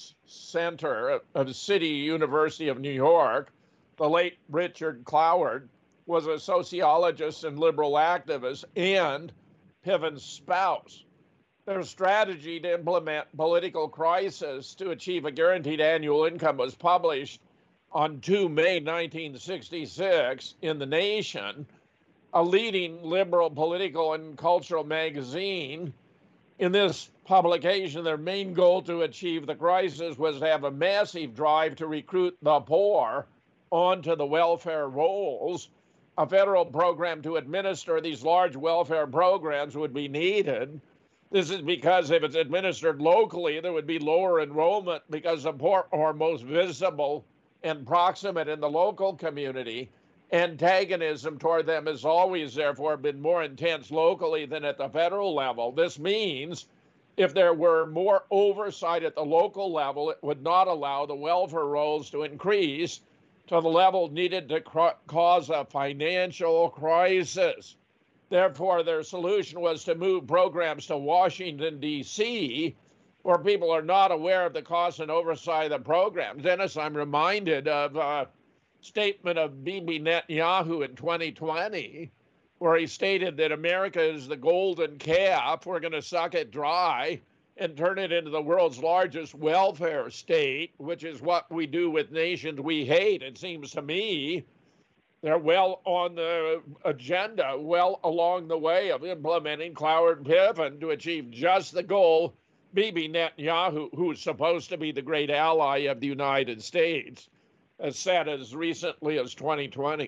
Center of the City University of New York. The late Richard Cloward was a sociologist and liberal activist and Piven's spouse. Their strategy to implement political crisis to achieve a guaranteed annual income was published on the second of May nineteen sixty-six in The Nation, a leading liberal political and cultural magazine. In this publication, their main goal to achieve the crisis was to have a massive drive to recruit the poor onto the welfare rolls. A federal program to administer these large welfare programs would be needed. This is because if it's administered locally, there would be lower enrollment because the poor are most visible and proximate in the local community. Antagonism toward them has always, therefore, been more intense locally than at the federal level. This means if there were more oversight at the local level, it would not allow the welfare rolls to increase to the level needed to cr- cause a financial crisis. Therefore, their solution was to move programs to Washington, D C, where people are not aware of the cost and oversight of the program. Dennis, I'm reminded of a statement of Bibi Netanyahu in twenty twenty, where he stated that America is the golden calf. We're going to suck it dry and turn it into the world's largest welfare state, which is what we do with nations we hate. It seems to me they're well on the agenda, well along the way of implementing Cloward-Piven to achieve just the goal Bibi Netanyahu, who's supposed to be the great ally of the United States, has said as recently as twenty twenty.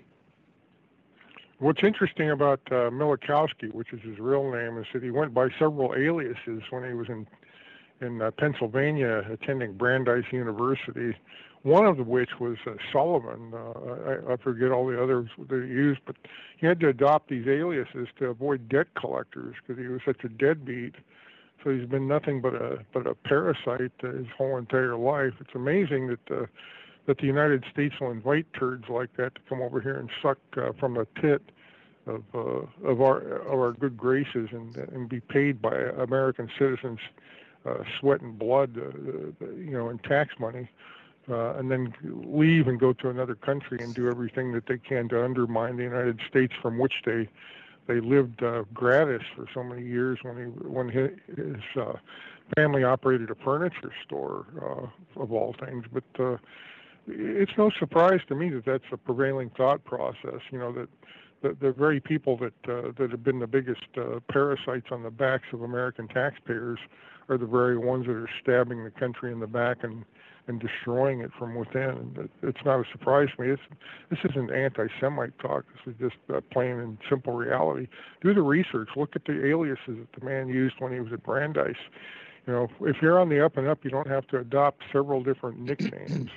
What's interesting about uh, Milikowski, which is his real name, is that he went by several aliases when he was in in uh, Pennsylvania attending Brandeis University. One of which was uh, Sullivan. Uh, I, I forget all the others that he used, but he had to adopt these aliases to avoid debt collectors because he was such a deadbeat. So he's been nothing but a but a parasite uh, his whole entire life. It's amazing that uh, that the United States will invite turds like that to come over here and suck uh, from the tit of uh, of our of our good graces and and be paid by American citizens' uh, sweat and blood, uh, you know, and tax money. Uh, and then leave and go to another country and do everything that they can to undermine the United States, from which they they lived uh, gratis for so many years when he when his, his uh, family operated a furniture store, uh, of all things. But uh, it's no surprise to me that that's a prevailing thought process. You know, that the, the very people that uh, that have been the biggest uh, parasites on the backs of American taxpayers are the very ones that are stabbing the country in the back and and destroying it from within. And it's not a surprise to me. It's, this isn't anti-Semite talk. This is just uh, plain and simple reality. Do the research. Look at the aliases that the man used when he was at Brandeis. You know, if you're on the up and up, you don't have to adopt several different nicknames.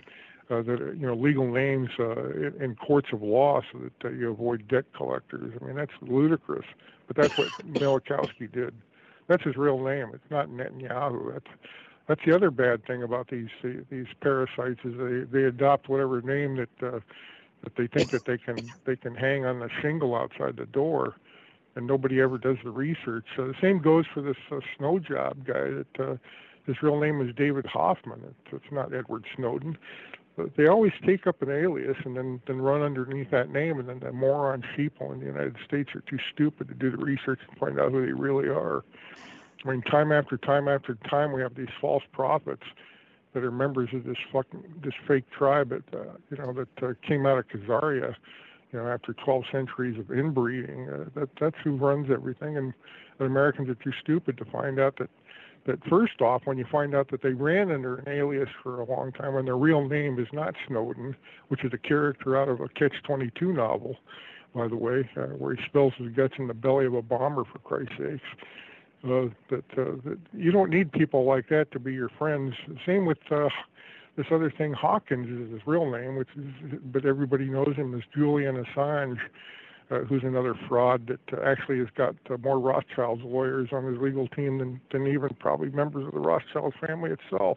uh, that you know legal names uh, in, in courts of law so that uh, you avoid debt collectors. I mean, that's ludicrous. But that's what Milikowski did. That's his real name. It's not Netanyahu. That's that's the other bad thing about these these parasites is they, they adopt whatever name that uh, that they think that they can they can hang on the shingle outside the door, and nobody ever does the research. So the same goes for this uh, snow job guy. That uh, his real name is David Hoffman. It's, it's not Edward Snowden. But they always take up an alias and then, then run underneath that name, and then the moron sheeple in the United States are too stupid to do the research and find out who they really are. I mean, time after time after time, we have these false prophets that are members of this fucking this fake tribe that uh, you know that uh, came out of Khazaria, you know, after twelve centuries of inbreeding. Uh, that that's who runs everything, and, and Americans are too stupid to find out that. That first off, when you find out that they ran under an alias for a long time and their real name is not Snowden, which is a character out of a Catch twenty-two novel, by the way, uh, where he spills his guts in the belly of a bomber, for Christ's sakes, uh, that, uh, that you don't need people like that to be your friends. Same with uh, this other thing, Hawkins is his real name, which is, but everybody knows him as Julian Assange. Uh, who's another fraud that uh, actually has got uh, more Rothschild's lawyers on his legal team than, than even probably members of the Rothschild family itself.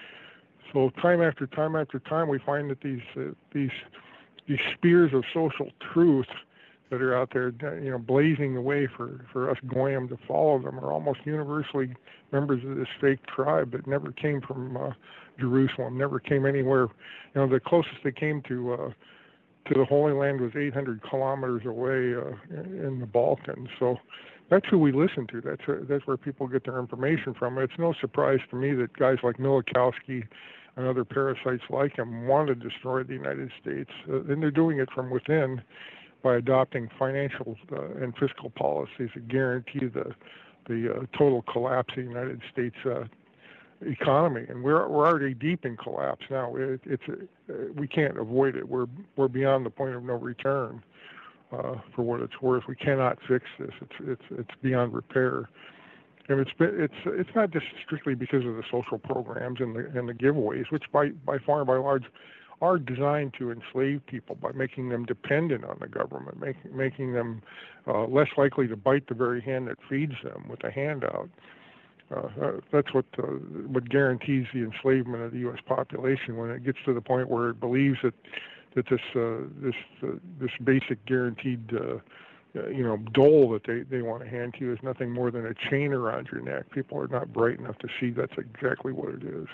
So time after time after time, we find that these uh, these these spears of social truth that are out there, you know, blazing the way for, for us goyim to follow them are almost universally members of this fake tribe that never came from uh, Jerusalem, never came anywhere. You know, the closest they came to uh, to the Holy Land was eight hundred kilometers away uh, in the Balkans. So that's who we listen to. That's uh, that's where people get their information from. It's no surprise to me that guys like Milikowski and other parasites like him want to destroy the United States, uh, and they're doing it from within by adopting financial uh, and fiscal policies that guarantee the the uh, total collapse of the United States uh, economy, and we're we're already deep in collapse now. It, it's uh, we can't avoid it. We're we're beyond the point of no return. Uh, for what it's worth, we cannot fix this. It's it's it's beyond repair, and it's it's it's not just strictly because of the social programs and the and the giveaways, which by by far and by large are designed to enslave people by making them dependent on the government, making making them uh, less likely to bite the very hand that feeds them with a handout. Uh, uh, that's what uh, what guarantees the enslavement of the U S population when it gets to the point where it believes that that this uh, this uh, this basic guaranteed uh, uh, you know dole that they, they want to hand to you is nothing more than a chain around your neck. People are not bright enough to see that's exactly what it is.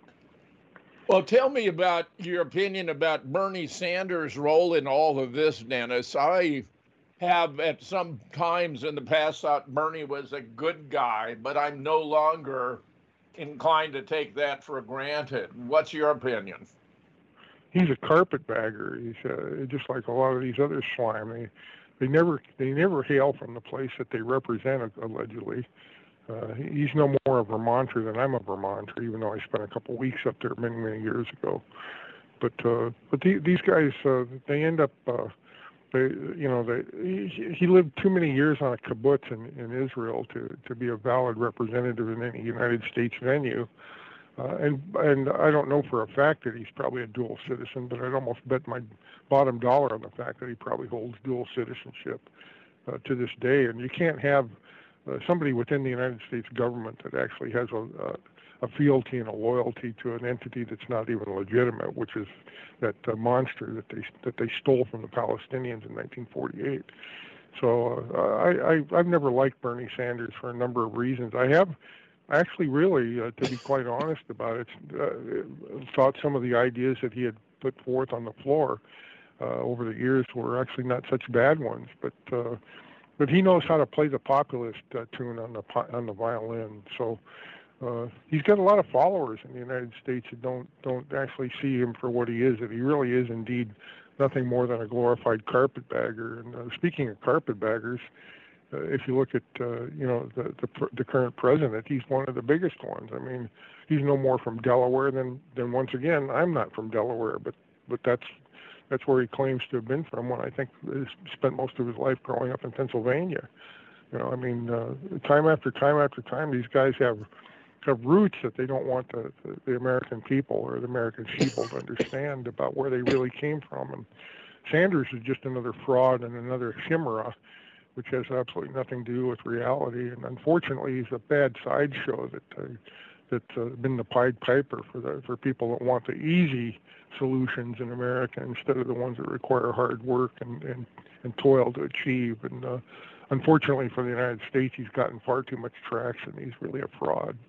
Well, tell me about your opinion about Bernie Sanders' role in all of this, Dennis. I have at some times in the past thought Bernie was a good guy, but I'm no longer inclined to take that for granted. What's your opinion? He's a carpetbagger. He's uh, just like a lot of these other slime. They, they never they never hail from the place that they represent, allegedly. Uh, he's no more a Vermonter than I'm a Vermonter, even though I spent a couple of weeks up there many, many years ago. But uh, but the, these guys, uh, they end up, uh, they you know, they he, he lived too many years on a kibbutz in, in Israel to, to be a valid representative in any United States venue. Uh, and and I don't know for a fact that he's probably a dual citizen, but I'd almost bet my bottom dollar on the fact that he probably holds dual citizenship uh, to this day. And you can't have uh, somebody within the United States government that actually has a, a, a fealty and a loyalty to an entity that's not even legitimate, which is that uh, monster that they that they stole from the Palestinians in nineteen forty-eight. So uh, I, I I've never liked Bernie Sanders for a number of reasons. I have. Actually, really, uh, to be quite honest about it, uh, thought some of the ideas that he had put forth on the floor uh, over the years were actually not such bad ones. But uh, but he knows how to play the populist uh, tune on the on the violin. So uh, he's got a lot of followers in the United States that don't don't actually see him for what he is. That he really is indeed nothing more than a glorified carpetbagger. And uh, speaking of carpetbaggers. Uh, if you look at, uh, you know, the, the the current president, he's one of the biggest ones. I mean, he's no more from Delaware than, than once again, I'm not from Delaware, but, but that's that's where he claims to have been from when I think he spent most of his life growing up in Pennsylvania. You know, I mean, uh, time after time after time, these guys have have roots that they don't want the, the, the American people or the American people to understand about where they really came from. And Sanders is just another fraud and another chimera, which has absolutely nothing to do with reality. And unfortunately, he's a bad sideshow that uh, that's uh, been the Pied Piper for the for people that want the easy solutions in America instead of the ones that require hard work and, and, and toil to achieve. And uh, unfortunately for the United States, he's gotten far too much traction. He's really a fraud.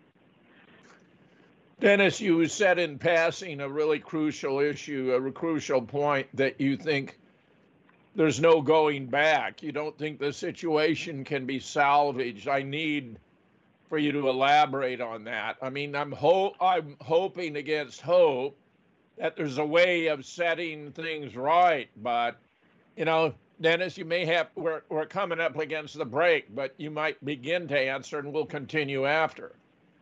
Dennis, you said in passing a really crucial issue, a crucial point, that you think there's no going back. You don't think the situation can be salvaged. I need for you to elaborate on that. I mean, I'm ho- I'm hoping against hope that there's a way of setting things right. But, you know, Dennis, you may have, we're, we're coming up against the break, but you might begin to answer and we'll continue after.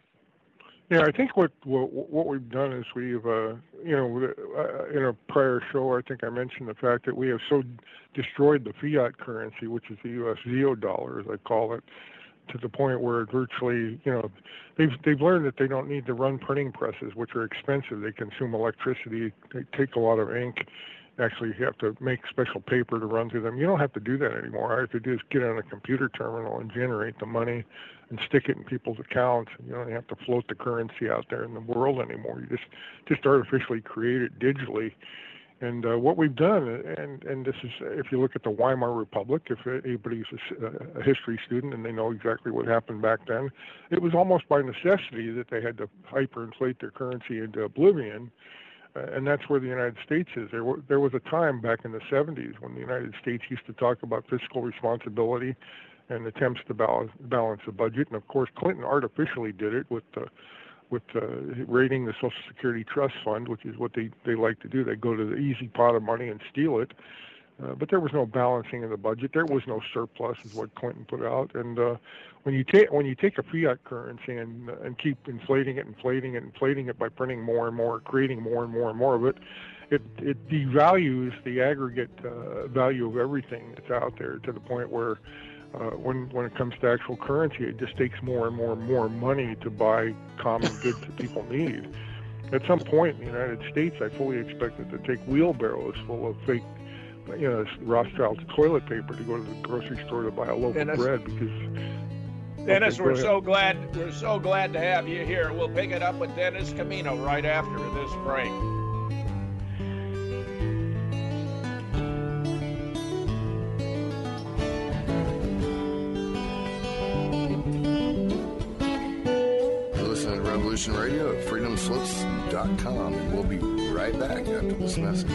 Yeah, I think what what, what we've done is we've, uh, you know, uh, in a prior show, I think I mentioned the fact that we have so destroyed the fiat currency, which is the U S zero dollar, as I call it, to the point where virtually, you know, they've they've learned that they don't need to run printing presses, which are expensive. They consume electricity. They take a lot of ink. Actually, you have to make special paper to run through them. You don't have to do that anymore. All you have to do is get on a computer terminal and generate the money and stick it in people's accounts. You don't have to float the currency out there in the world anymore. You just just artificially create it digitally. And uh, what we've done, and, and this is, if you look at the Weimar Republic, if anybody's a, a history student and they know exactly what happened back then, it was almost by necessity that they had to hyperinflate their currency into oblivion. Uh, and that's where the United States is. There, were, there was a time back in the seventies when the United States used to talk about fiscal responsibility and attempts to balance, balance the budget. And of course, Clinton artificially did it with the with uh, raiding the Social Security Trust Fund, which is what they, they like to do. They go to the easy pot of money and steal it. Uh, but there was no balancing of the budget. There was no surplus, is what Clinton put out. And uh, when you take when you take a fiat currency and uh, and keep inflating it, inflating it, inflating it by printing more and more, creating more and more and more of it, it it devalues the aggregate uh, value of everything that's out there to the point where Uh, when when it comes to actual currency, it just takes more and more and more money to buy common goods that people need. At some point in the United States, I fully expect it to take wheelbarrows full of fake, you know, Rothschild's toilet paper to go to the grocery store to buy a loaf Dennis, of bread because. Dennis, okay, we're ahead. so glad we're so glad to have you here. We'll pick it up with Dennis Camino right after this break. Revolution Radio at freedom slopes dot com. And we'll be right back after this message.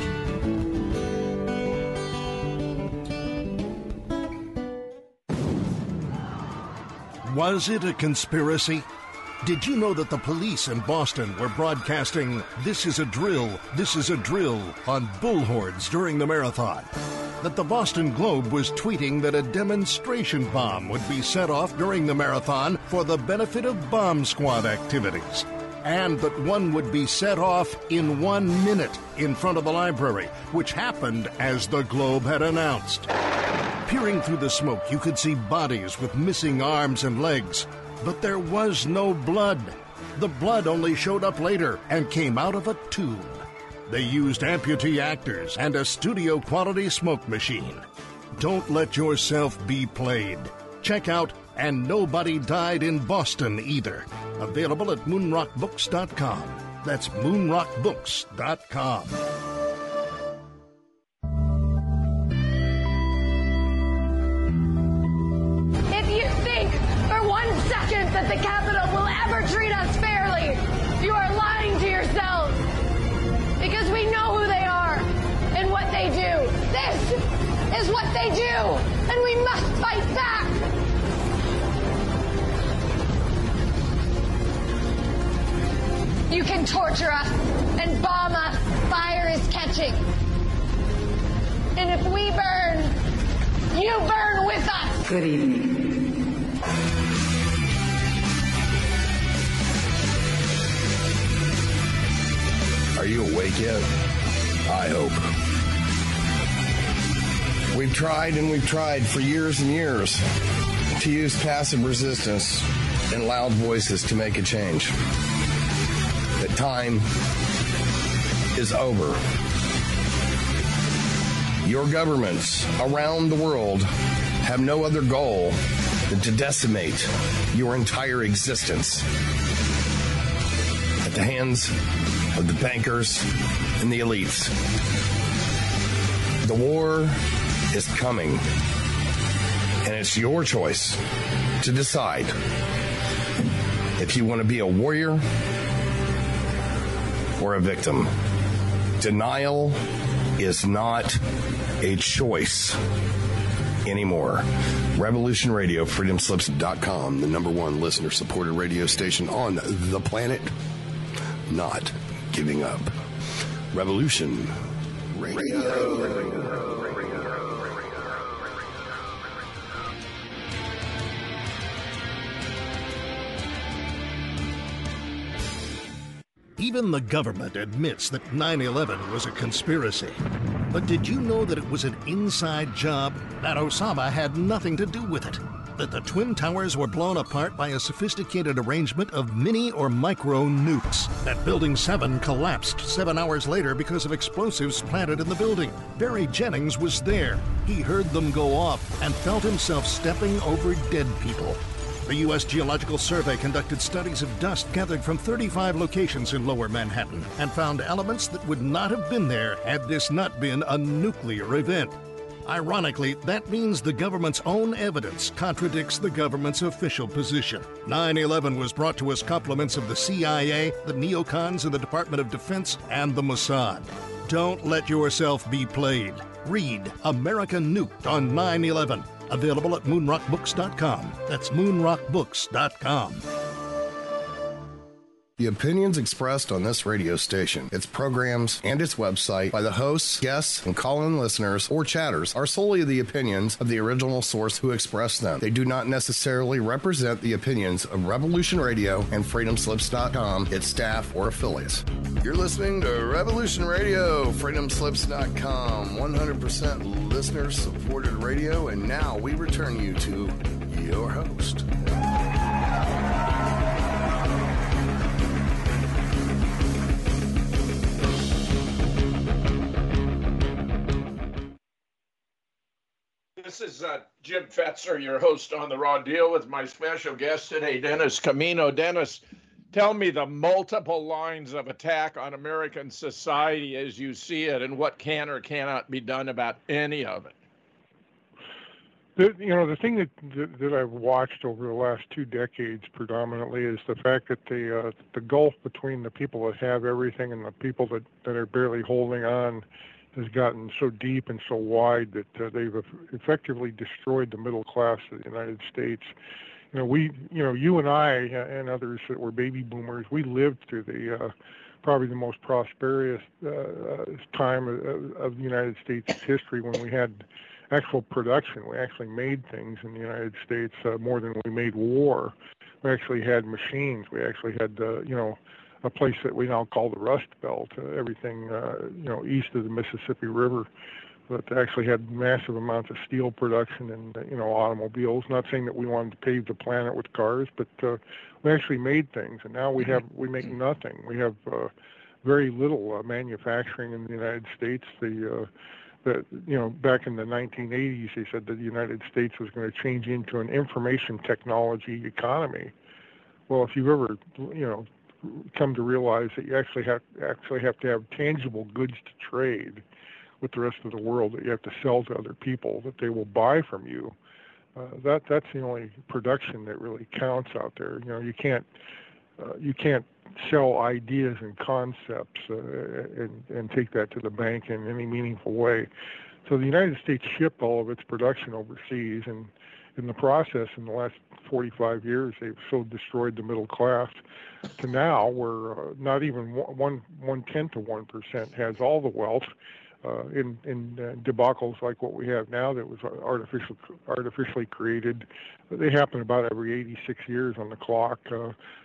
Was it a conspiracy? Did you know that the police in Boston were broadcasting "This is a drill, this is a drill" on bullhorns during the marathon? That the Boston Globe was tweeting that a demonstration bomb would be set off during the marathon for the benefit of bomb squad activities? And that one would be set off in one minute in front of the library, which happened as the Globe had announced. Peering through the smoke, you could see bodies with missing arms and legs. But there was no blood. The blood only showed up later and came out of a tube. They used amputee actors and a studio-quality smoke machine. Don't let yourself be played. Check out And Nobody Died in Boston Either. Available at moonrock books dot com. That's moonrock books dot com. If you think for one second that the Capitol will ever treat us fairly, you are lying to yourselves. Because we know who they are and what they do. This is what they do, and we must fight back. You can torture us and bomb us. Fire is catching. And if we burn, you burn with us. Good evening. Are you awake yet? I hope. We've tried and we've tried for years and years to use passive resistance and loud voices to make a change. The time is over. Your governments around the world have no other goal than to decimate your entire existence at the hands of the bankers and the elites. The war is coming, and it's your choice to decide if you want to be a warrior or a victim. Denial is not a choice anymore. Revolution Radio, freedom slips dot com, the number one listener-supported radio station on the planet. Not giving up. Revolution Radio. Even the government admits that nine eleven was a conspiracy. But did you know that it was an inside job? That Osama had nothing to do with it? That the Twin Towers were blown apart by a sophisticated arrangement of mini or micro nukes? That Building seven collapsed seven hours later because of explosives planted in the building? Barry Jennings was there. He heard them go off and felt himself stepping over dead people. The U S Geological Survey conducted studies of dust gathered from thirty-five locations in Lower Manhattan and found elements that would not have been there had this not been a nuclear event. Ironically, that means the government's own evidence contradicts the government's official position. nine eleven was brought to us compliments of the C I A, the neocons in the Department of Defense, and the Mossad. Don't let yourself be played. Read America Nuked on nine eleven. Available at moon rock books dot com. That's moon rock books dot com. The opinions expressed on this radio station, its programs, and its website by the hosts, guests, and call-in listeners or chatters are solely the opinions of the original source who expressed them. They do not necessarily represent the opinions of Revolution Radio and freedom slips dot com, its staff, or affiliates. You're listening to Revolution Radio, freedom slips dot com, one hundred percent listener-supported radio, and now we return you to your host. This is uh, Jim Fetzer, your host on The Raw Deal, with my special guest today, Dennis Camino. Dennis, tell me the multiple lines of attack on American society as you see it, and what can or cannot be done about any of it. The, you know, the thing that, that that I've watched over the last two decades predominantly is the fact that the uh, the gulf between the people that have everything and the people that, that are barely holding on has gotten so deep and so wide that uh, they've effectively destroyed the middle class of the United States. You know, we, you know, you and I and others that were baby boomers, we lived through the uh, probably the most prosperous uh, time of, of the United States history when we had actual production. We actually made things in the United States uh, more than we made war. We actually had machines. We actually had, uh, you know, a place that we now call the Rust Belt, uh, everything, uh, you know, east of the Mississippi River, that actually had massive amounts of steel production and, uh, you know, automobiles. Not saying that we wanted to pave the planet with cars, but uh, we actually made things, and now we have, we make nothing. We have uh, very little uh, manufacturing in the United States. The, uh, the, you know, back in the nineteen eighties, they said that the United States was going to change into an information technology economy. Well, if you've ever, you know, come to realize that you actually have actually have to have tangible goods to trade with the rest of the world, that you have to sell to other people, that they will buy from you. Uh, that that's the only production that really counts out there. You know, you can't uh, you can't sell ideas and concepts uh, and and take that to the bank in any meaningful way. So the United States shipped all of its production overseas, and in the process, in the last forty-five years, they've so destroyed the middle class to now where uh, not even one one tenth of one percent has all the wealth. Uh, in in uh, debacles like what we have now that was artificial artificially created, they happen about every eighty-six years on the clock. Uh,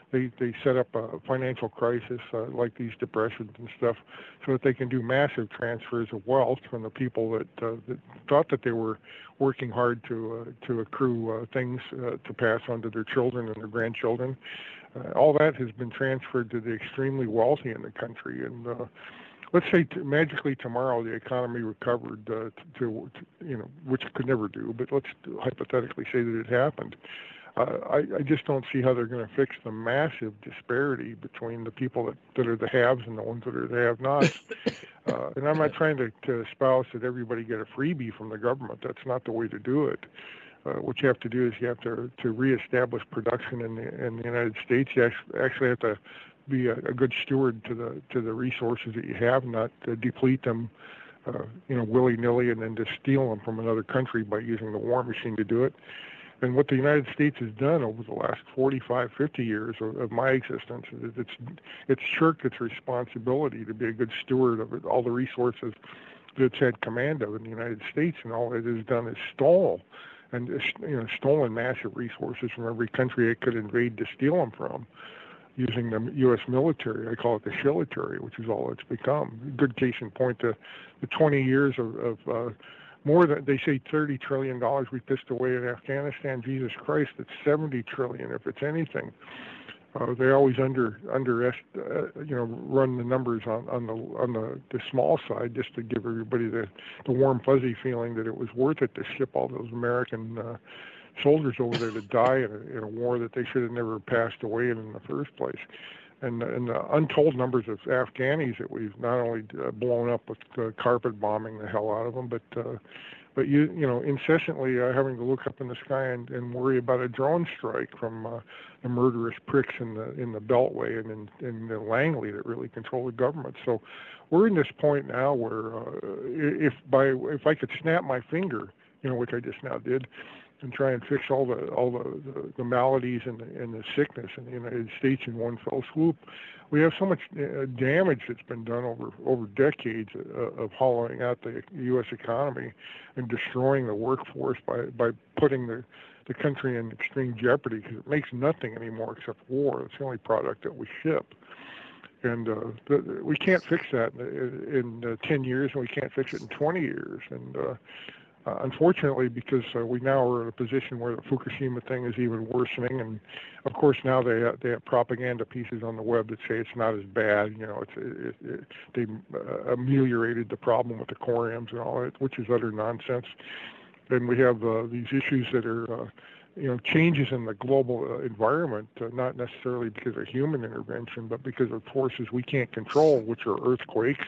they, they set up a financial crisis uh, like these depressions and stuff so that they can do massive transfers of wealth from the people that, uh, that thought that they were working hard to uh, to accrue uh, things uh, to pass on to their children and their grandchildren. Uh, all that has been transferred to the extremely wealthy in the country. And uh, let's say t- magically tomorrow the economy recovered uh, to, to, you know, which it could never do, but let's hypothetically say that it happened. Uh, I, I just don't see how they're going to fix the massive disparity between the people that, that are the haves and the ones that are the have-nots. Uh, and I'm not trying to, to espouse that everybody get a freebie from the government. That's not the way to do it. Uh, what you have to do is you have to to reestablish production in the in the United States. You actually have to be a, a good steward to the to the resources that you have, not to deplete them, uh, you know, willy-nilly, and then just steal them from another country by using the war machine to do it. And what the United States has done over the last forty-five, fifty years of, of my existence is it's it's shirked its responsibility to be a good steward of it, all the resources that it's had command of in the United States, and all it has done is stall and you know stolen massive resources from every country it could invade to steal them from, using the U S military. I call it the shilitary, which is all it's become. Good case in point, the, the twenty years of, of uh, more than, they say thirty trillion dollars we pissed away in Afghanistan. Jesus Christ, it's seventy trillion if it's anything. Uh, they always under under uh, you know run the numbers on, on the on the, the small side just to give everybody the, the warm fuzzy feeling that it was worth it to ship all those American uh, soldiers over there to die in a, in a war that they should have never passed away in in the first place. And, and the untold numbers of Afghanis that we've not only uh, blown up with uh, carpet bombing the hell out of them, but uh, but you you know incessantly uh, having to look up in the sky and, and worry about a drone strike from uh, the murderous pricks in the in the Beltway and in, in the Langley that really control the government. So we're in this point now where uh, if by if I could snap my finger, you know, which I just now did, and try and fix all the all the, the, the maladies and the, and the sickness in the United States in one fell swoop. We have so much uh, damage that's been done over over decades uh, of hollowing out the U S economy and destroying the workforce by, by putting the, the country in extreme jeopardy because it makes nothing anymore except war. It's the only product that we ship. And uh, the, we can't fix that in, in uh, ten years, and we can't fix it in twenty years. And uh, Uh, unfortunately, because uh, we now are in a position where the Fukushima thing is even worsening, and of course now they uh, they have propaganda pieces on the web that say it's not as bad. You know, it's it, it, they uh, ameliorated the problem with the coriums and all that, which is utter nonsense. Then we have uh, these issues that are uh, you know changes in the global uh, environment, uh, not necessarily because of human intervention, but because of forces we can't control, which are earthquakes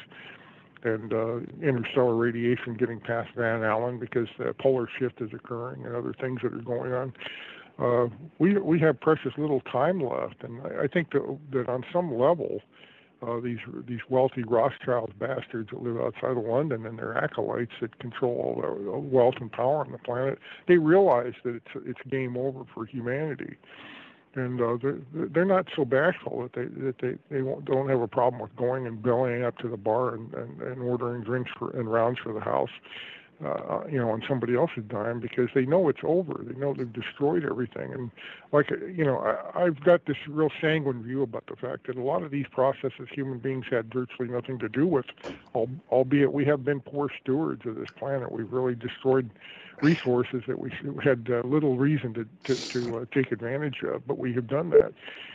and uh, interstellar radiation getting past Van Allen because the polar shift is occurring and other things that are going on. Uh, we we have precious little time left, and I, I think that, that on some level, uh, these these wealthy Rothschild bastards that live outside of London and their acolytes that control all the wealth and power on the planet, they realize that it's it's game over for humanity. And uh, they're, they're not so bashful that they that they, they won't, don't have a problem with going and bellying up to the bar and, and, and ordering drinks for, and rounds for the house, uh, you know, on somebody else's dime because they know it's over. They know they've destroyed everything. And like, you know, I, I've got this real sanguine view about the fact that a lot of these processes human beings had virtually nothing to do with, albeit we have been poor stewards of this planet. We've really destroyed resources that we had uh, little reason to to, to uh, take advantage of, but we have done that.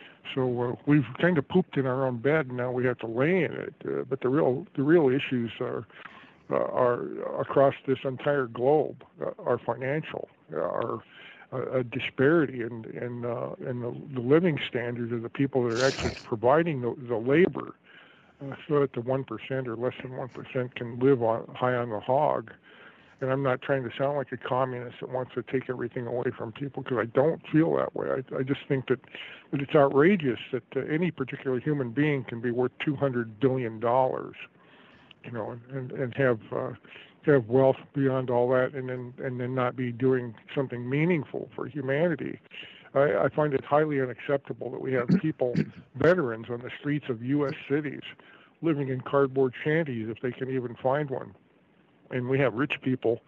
So uh, we've kind of pooped in our own bed, and now we have to lay in it. Uh, but the real the real issues are uh, are across this entire globe uh, are financial, are a uh, disparity in in uh, in the, the living standards of the people that are actually providing the, the labor, uh, so that the one percent or less than one percent can live on high on the hog. And I'm not trying to sound like a communist that wants to take everything away from people, because I don't feel that way. I, I just think that, that it's outrageous that uh, any particular human being can be worth two hundred billion dollars, you know, and, and have uh, have wealth beyond all that, and then and then not be doing something meaningful for humanity. I, I find it highly unacceptable that we have people, veterans, on the streets of U S cities living in cardboard shanties if they can even find one. And we have rich people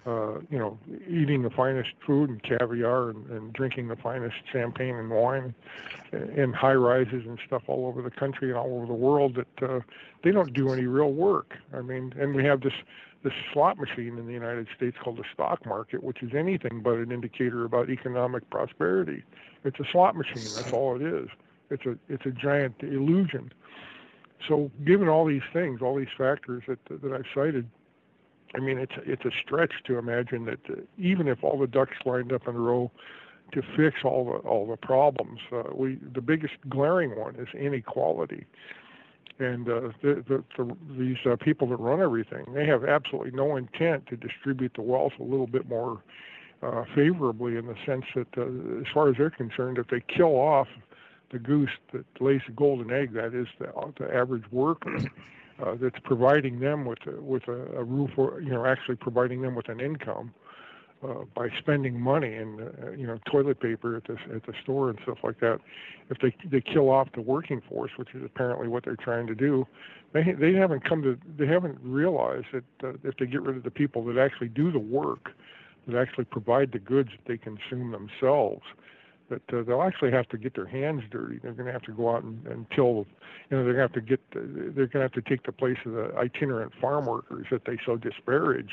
uh, you know, eating the finest food and caviar and, and drinking the finest champagne and wine in high rises and stuff all over the country and all over the world that uh, they don't do any real work. I mean, and we have this this slot machine in the United States called the stock market, which is anything but an indicator about economic prosperity. It's a slot machine. That's all it is. It's a it's a giant illusion. So, given all these things, all these factors that that I've cited, I mean, it's it's a stretch to imagine that uh, even if all the ducks lined up in a row to fix all the all the problems, uh, we the biggest glaring one is inequality. And uh, the, the, the, these uh, people that run everything, they have absolutely no intent to distribute the wealth a little bit more uh, favorably, in the sense that, uh, as far as they're concerned, if they kill off the goose that lays the golden egg, that is the, the average worker, uh, that's providing them with a, with a, a roof, or, you know, actually providing them with an income uh, by spending money and uh, you know, toilet paper at the at the store and stuff like that. If they they kill off the working force, which is apparently what they're trying to do, they they haven't come to they haven't realized that uh, if they get rid of the people that actually do the work, that actually provide the goods that they consume themselves, that uh, they'll actually have to get their hands dirty. They're going to have to go out and, and till, you know, they're going to have to get, uh, they're going to have to take the place of the itinerant farm workers that they so disparage,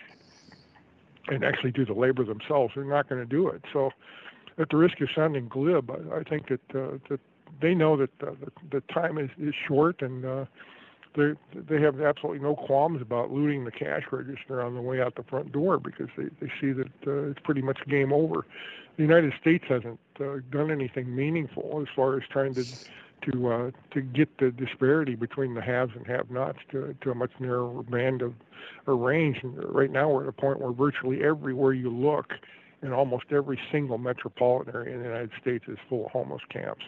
and actually do the labor themselves. They're not going to do it. So, at the risk of sounding glib, I, I think that uh, that they know that uh, the, the time is, is short, and uh, they they have absolutely no qualms about looting the cash register on the way out the front door, because they, they see that uh, it's pretty much game over. The United States hasn't uh, done anything meaningful as far as trying to to uh, to get the disparity between the haves and have-nots to, to a much narrower band of or range. And right now we're at a point where virtually everywhere you look, in almost every single metropolitan area in the United States, is full of homeless camps.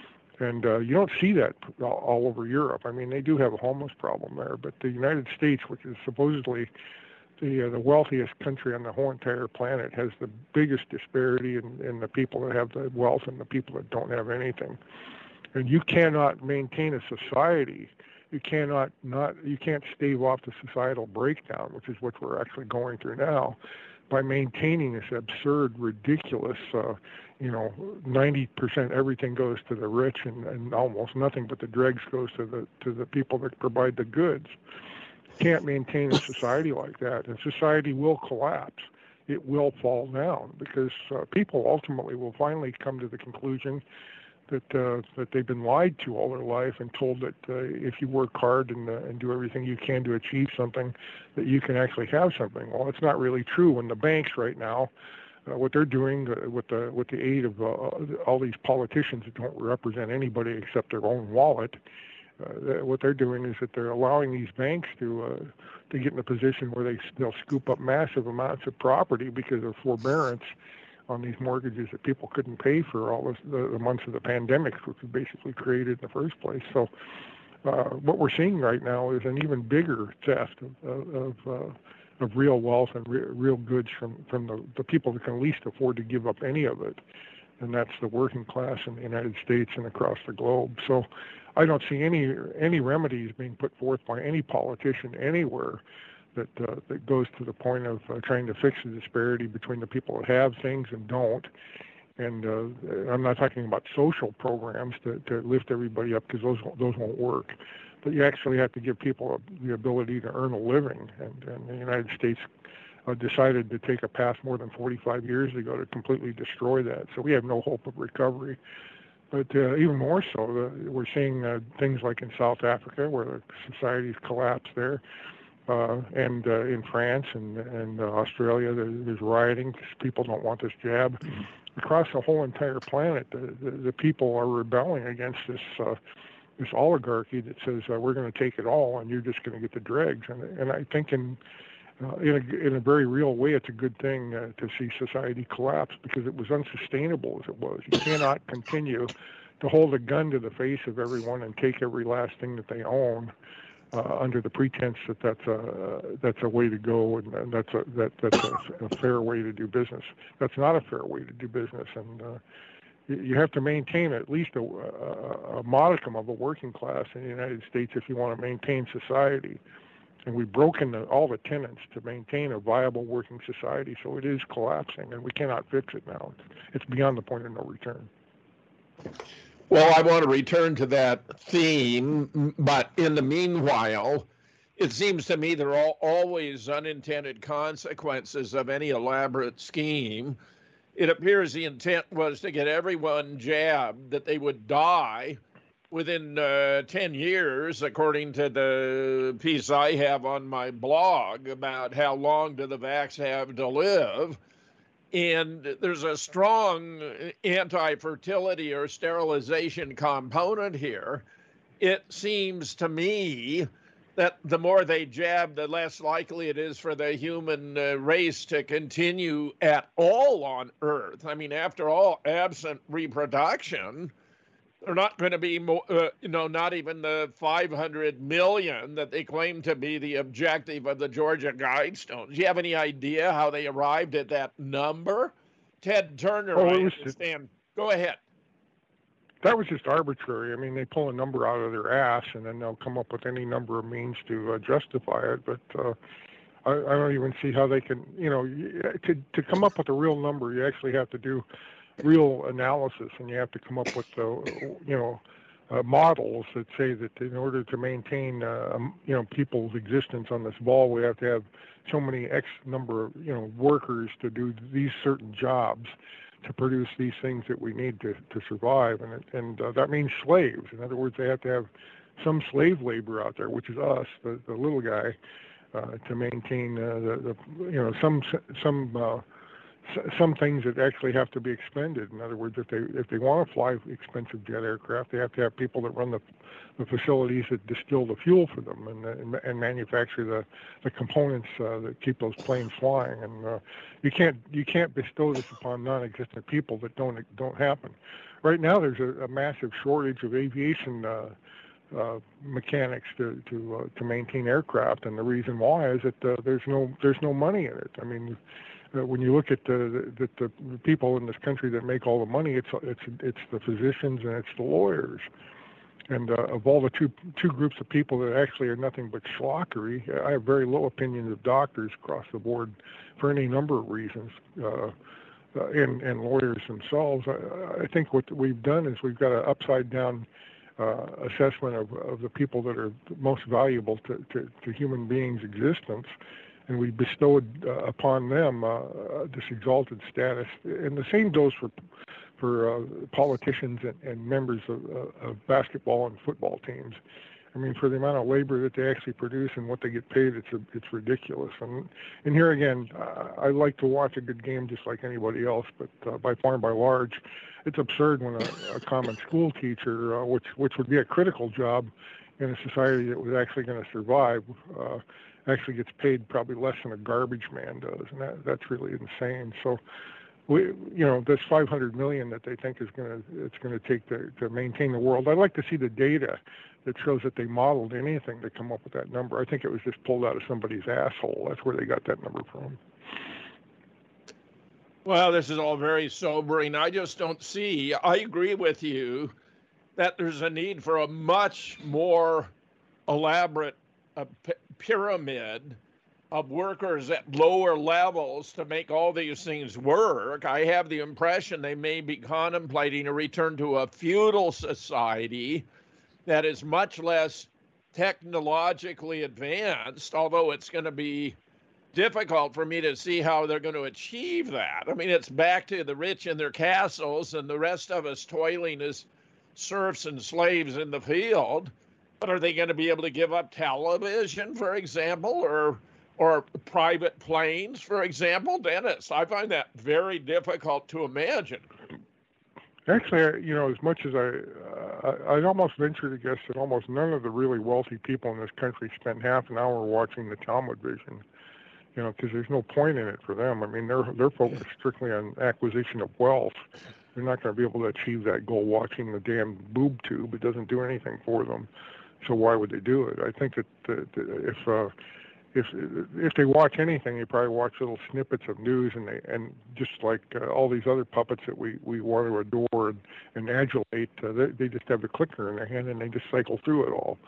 And uh, you don't see that all over Europe. I mean, they do have a homeless problem there, but the United States, which is supposedly the uh, the wealthiest country on the whole entire planet, has the biggest disparity in, in the people that have the wealth and the people that don't have anything. And you cannot maintain a society. You cannot not you can't stave off the societal breakdown, which is what we're actually going through now, by maintaining this absurd, ridiculous, uh, you know, ninety percent everything goes to the rich, and, and almost nothing but the dregs goes to the to the people that provide the goods. Can't maintain a society like that, and society will collapse. It will fall down, because uh, people ultimately will finally come to the conclusion that uh, that they've been lied to all their life and told that uh, if you work hard and, uh, and do everything you can to achieve something, that you can actually have something. Well, it's not really true. When the banks right now, uh, what they're doing uh, with the with the aid of uh, all these politicians that don't represent anybody except their own wallet, uh, what they're doing is that they're allowing these banks to uh, to get in a position where they they'll scoop up massive amounts of property because of forbearance on these mortgages that people couldn't pay for all this, the, the months of the pandemic, which was basically created in the first place. So uh, what we're seeing right now is an even bigger theft of of, uh, of real wealth and re- real goods from, from the, the people that can least afford to give up any of it, and that's the working class in the United States and across the globe. So I don't see any any remedies being put forth by any politician anywhere that uh, that goes to the point of uh, trying to fix the disparity between the people that have things and don't. And uh, I'm not talking about social programs to, to lift everybody up, because those those won't work. But you actually have to give people the ability to earn a living. And, and the United States uh, decided to take a path more than forty-five years ago to completely destroy that. So we have no hope of recovery. But uh, even more so, uh, we're seeing uh, things like in South Africa, where the society's collapsed there. Uh, and uh, in France and, and uh, Australia, there, there's rioting because people don't want this jab. Across the whole entire planet, the, the, the people are rebelling against this uh, this oligarchy that says uh, we're going to take it all and you're just going to get the dregs. And, and I think in uh, in, a, in a very real way, it's a good thing uh, to see society collapse, because it was unsustainable as it was. You cannot continue to hold a gun to the face of everyone and take every last thing that they own. Uh, under the pretense that that's a that's a way to go, and, and that's a that that's a, a fair way to do business. That's not a fair way to do business, and uh, you, you have to maintain at least a, a, a modicum of a working class in the United States if you want to maintain society. and we've broken the, all the tenets to maintain a viable working society. So it is collapsing, and we cannot fix it now. It's beyond the point of no return. Well, I want to return to that theme, but in the meanwhile, it seems to me there are always unintended consequences of any elaborate scheme. It appears the intent was to get everyone jabbed, that they would die within uh, ten years, according to the piece I have on my blog about how long do the vax have to live. And there's a strong anti-fertility or sterilization component here. It seems to me that the more they jab, the less likely it is for the human uh, race to continue at all on Earth. I mean, after all, absent reproduction, they're not going to be, more, uh, you know, not even the five hundred million that they claim to be the objective of the Georgia Guidestones. Do you have any idea how they arrived at that number? Ted Turner, oh, I was understand. Just, Go ahead. That was just arbitrary. I mean, they pull a number out of their ass, and then they'll come up with any number of means to uh, justify it. But uh, I, I don't even see how they can, you know, to to come up with a real number, you actually have to do real analysis, and you have to come up with, uh, you know, uh, models that say that in order to maintain, uh, you know, people's existence on this ball, we have to have so many X number of, you know, workers to do these certain jobs to produce these things that we need to, to survive. And, and uh, that means slaves. In other words, they have to have some slave labor out there, which is us, the, the little guy, uh, to maintain, uh, the, the, you know, some, some, uh, some things that actually have to be expended. In other words, if they if they want to fly expensive jet aircraft, they have to have people that run the, the facilities that distill the fuel for them and and, and manufacture the, the components uh, that keep those planes flying. And uh, you can't you can't bestow this upon non-existent people that don't don't happen. Right now, there's a, a massive shortage of aviation uh, uh, mechanics to to uh, to maintain aircraft, and the reason why is that uh, there's no there's no money in it. I mean. Uh, when you look at the, the, the the people in this country that make all the money, it's it's it's the physicians and it's the lawyers. And uh, of all the two two groups of people that actually are nothing but schlockery, I have very low opinions of doctors across the board for any number of reasons, uh, uh, and and lawyers themselves. I, I think what we've done is we've got an upside down uh, assessment of of the people that are most valuable to to, to human beings' existence. And we bestowed uh, upon them uh, this exalted status. And the same goes for for uh, politicians and, and members of, uh, of basketball and football teams. I mean, for the amount of labor that they actually produce and what they get paid, it's a, it's ridiculous. And and here again, uh, I like to watch a good game just like anybody else, but uh, by far and by large, it's absurd when a, a common school teacher, uh, which which would be a critical job in a society that was actually going to survive, uh, actually gets paid probably less than a garbage man does, and that, that's really insane. So, we, you know, this five hundred million that they think is going to it's going to take to, to maintain the world. I'd like to see the data that shows that they modeled anything to come up with that number. I think it was just pulled out of somebody's asshole. That's where they got that number from. Well, this is all very sobering. I just don't see. I agree with you that there's a need for a much more elaborate uh, p- pyramid of workers at lower levels to make all these things work. I have the impression they may be contemplating a return to a feudal society that is much less technologically advanced, although it's going to be difficult for me to see how they're going to achieve that. I mean, it's back to the rich in their castles and the rest of us toiling as serfs and slaves in the field. But are they going to be able to give up television, for example, or or private planes, for example? Dennis, I find that very difficult to imagine. Actually, you know, as much as I, uh, I'd almost venture to guess that almost none of the really wealthy people in this country spend half an hour watching the Talmud Vision, you know, because there's no point in it for them. I mean, they're they're focused strictly on acquisition of wealth. They're not going to be able to achieve that goal watching the damn boob tube. It doesn't do anything for them. So why would they do it? I think that, that, that if uh, if if they watch anything, they probably watch little snippets of news, and they and just like uh, all these other puppets that we, we want to adore and, and adulate, uh, they, they just have the clicker in their hand and they just cycle through it all.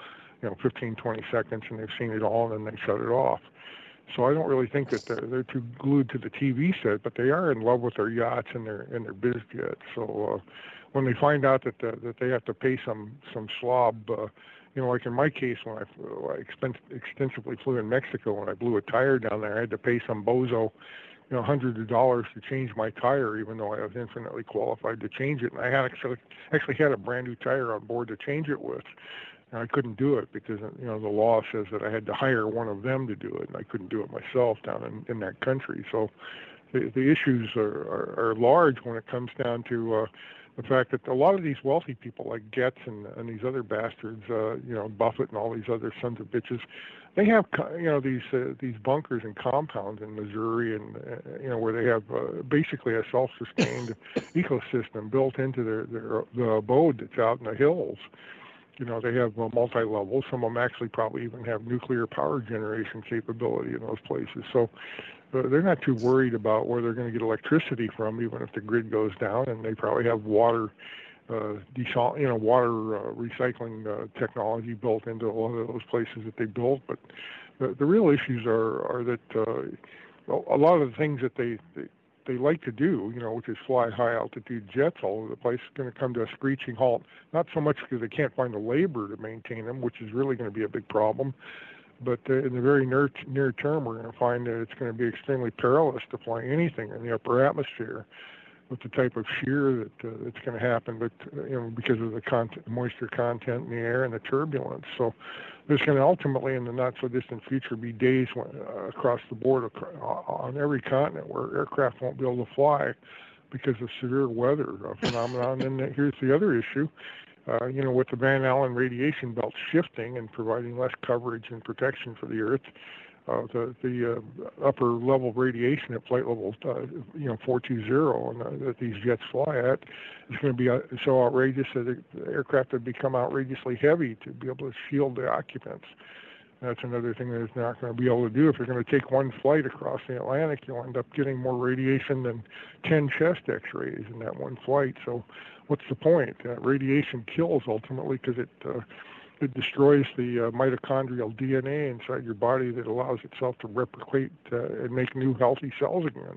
you know, fifteen, twenty seconds, and they've seen it all, and then they shut it off. So I don't really think that they're, they're too glued to the T V set, but they are in love with their yachts and their and their biz jets. So uh, when they find out that the, that they have to pay some some slob, uh, you know, like in my case, when I, I expen- extensively flew in Mexico, when I blew a tire down there, I had to pay some bozo, you know, hundreds of dollars to change my tire, even though I was infinitely qualified to change it. And I had actually actually had a brand new tire on board to change it with. And I couldn't do it because, you know, the law says that I had to hire one of them to do it, and I couldn't do it myself down in, in that country. So the, the issues are, are, are large when it comes down to uh, the fact that a lot of these wealthy people like Getz and, and these other bastards, uh, you know, Buffett and all these other sons of bitches, they have, you know, these uh, these bunkers and compounds in Missouri, and uh, you know, where they have uh, basically a self-sustained ecosystem built into their, their the abode that's out in the hills. You know, they have uh, multi-level. Some of them actually probably even have nuclear power generation capability in those places. So uh, they're not too worried about where they're going to get electricity from, even if the grid goes down. And they probably have water, uh, desal- you know, water uh, recycling uh, technology built into a lot of those places that they built. But the, the real issues are are that uh, a lot of the things that they, they they like to do, you know, which is fly high altitude jets all over the place, is going to come to a screeching halt, not so much because they can't find the labor to maintain them, which is really going to be a big problem, but uh, in the very near, near term, we're going to find that it's going to be extremely perilous to fly anything in the upper atmosphere with the type of shear that uh, that's going to happen, but uh, you know, because of the content, moisture content in the air and the turbulence. So there's going to ultimately, in the not so distant future, be days when, uh, across the board ac- on every continent where aircraft won't be able to fly because of severe weather uh, phenomenon. And then here's the other issue. Uh, you know, with the Van Allen radiation belt shifting and providing less coverage and protection for the Earth, uh, the the uh, upper level radiation at flight level, uh, you know, four two zero, and, uh, that these jets fly at, is going to be uh, so outrageous that the aircraft would become outrageously heavy to be able to shield the occupants. That's another thing that it's not going to be able to do. If you're going to take one flight across the Atlantic, you'll end up getting more radiation than ten chest X-rays in that one flight. So what's the point? Uh, radiation kills ultimately because it uh, it destroys the uh, mitochondrial D N A inside your body that allows itself to replicate uh, and make new healthy cells again.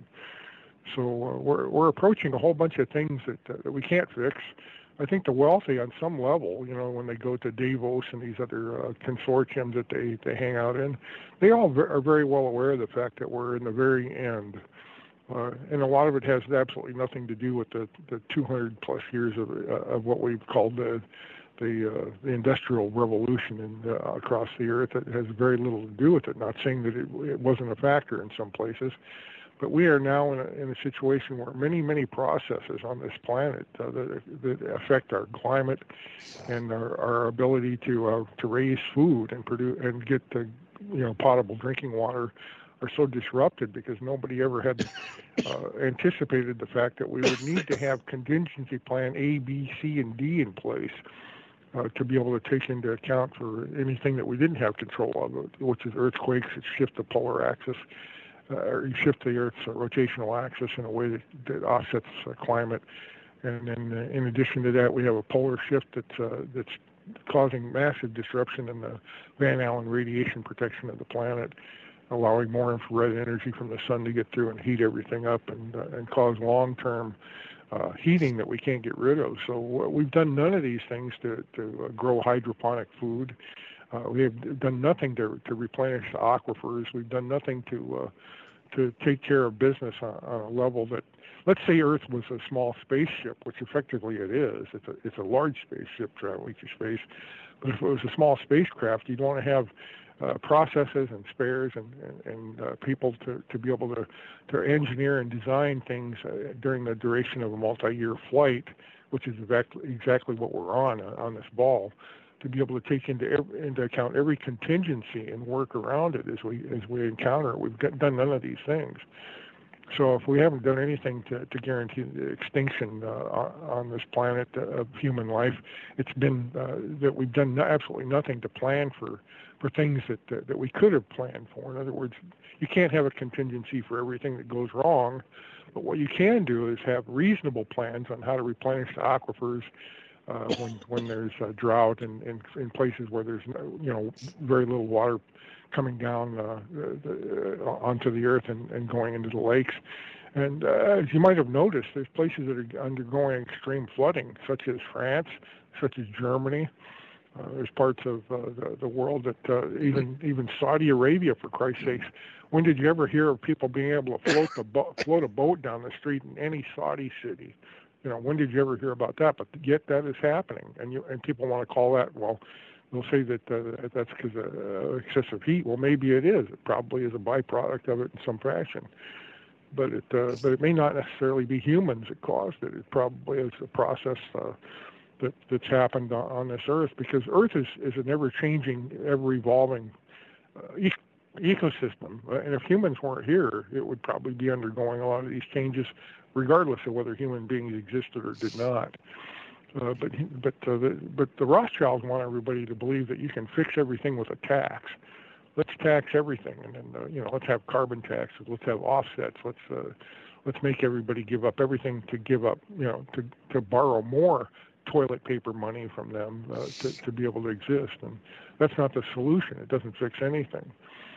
So uh, we're we're approaching a whole bunch of things that uh, that we can't fix. I think the wealthy, on some level, you know, when they go to Davos and these other uh, consortiums that they, they hang out in, they all v- are very well aware of the fact that we're in the very end. Uh, and a lot of it has absolutely nothing to do with the, the two hundred plus years of uh, of what we've called the the, uh, the industrial revolution in, uh, across the earth. It has very little to do with it. Not saying that it, it wasn't a factor in some places. But we are now in a, in a situation where many, many processes on this planet uh, that, that affect our climate and our, our ability to uh, to raise food and produce and get the you know potable drinking water are so disrupted because nobody ever had uh, anticipated the fact that we would need to have contingency plan A, B, C, and D in place uh, to be able to take into account for anything that we didn't have control of, which is earthquakes that shift the polar axis. Uh, or you shift the Earth's uh, rotational axis in a way that, that offsets uh, climate, and then uh, in addition to that, we have a polar shift that's uh, that's causing massive disruption in the Van Allen radiation protection of the planet, allowing more infrared energy from the sun to get through and heat everything up and uh, and cause long-term uh, heating that we can't get rid of. So uh, we've done none of these things to to uh, grow hydroponic food. Uh, we have done nothing to, to replenish the aquifers. We've done nothing to uh, to take care of business on, on a level that, let's say Earth was a small spaceship, which effectively it is. It's a, it's a large spaceship traveling through space. But if it was a small spacecraft, you'd want to have uh, processes and spares and, and, and uh, people to, to be able to, to engineer and design things uh, during the duration of a multi-year flight, which is exactly, exactly what we're on uh, on this ball, to be able to take into every, into account every contingency and work around it as we as we encounter it. We've got, done none of these things. So if we haven't done anything to, to guarantee the extinction uh, on this planet uh, of human life, it's been uh, that we've done no, absolutely nothing to plan for, for things that uh, that we could have planned for. In other words, you can't have a contingency for everything that goes wrong, but what you can do is have reasonable plans on how to replenish the aquifers uh, when when there's a drought and in, in, in places where there's you know very little water coming down uh, the, uh, onto the earth and, and going into the lakes. And uh, as you might have noticed, there's places that are undergoing extreme flooding, such as France, such as Germany. Uh, there's parts of uh, the, the world that uh, even even Saudi Arabia, for Christ's sakes. When did you ever hear of people being able to float the bo- float a boat down the street in any Saudi city? You know, when did you ever hear about that? But yet that is happening, and you and people want to call that, well, they'll say that uh, that's because of uh, excessive heat. Well, maybe it is. It probably is a byproduct of it in some fashion. But it uh, but it may not necessarily be humans that caused it. It probably is a process uh, that that's happened on, on this Earth, because Earth is, is an ever-changing, ever-evolving uh, e- ecosystem. Uh, and if humans weren't here, it would probably be undergoing a lot of these changes, regardless of whether human beings existed or did not. Uh, but but uh, the, but the Rothschilds want everybody to believe that you can fix everything with a tax. Let's tax everything, and then uh, you know, let's have carbon taxes, let's have offsets, let's uh, let's make everybody give up everything to give up, you know, to to borrow more toilet paper money from them uh, to to be able to exist, and that's not the solution. It doesn't fix anything.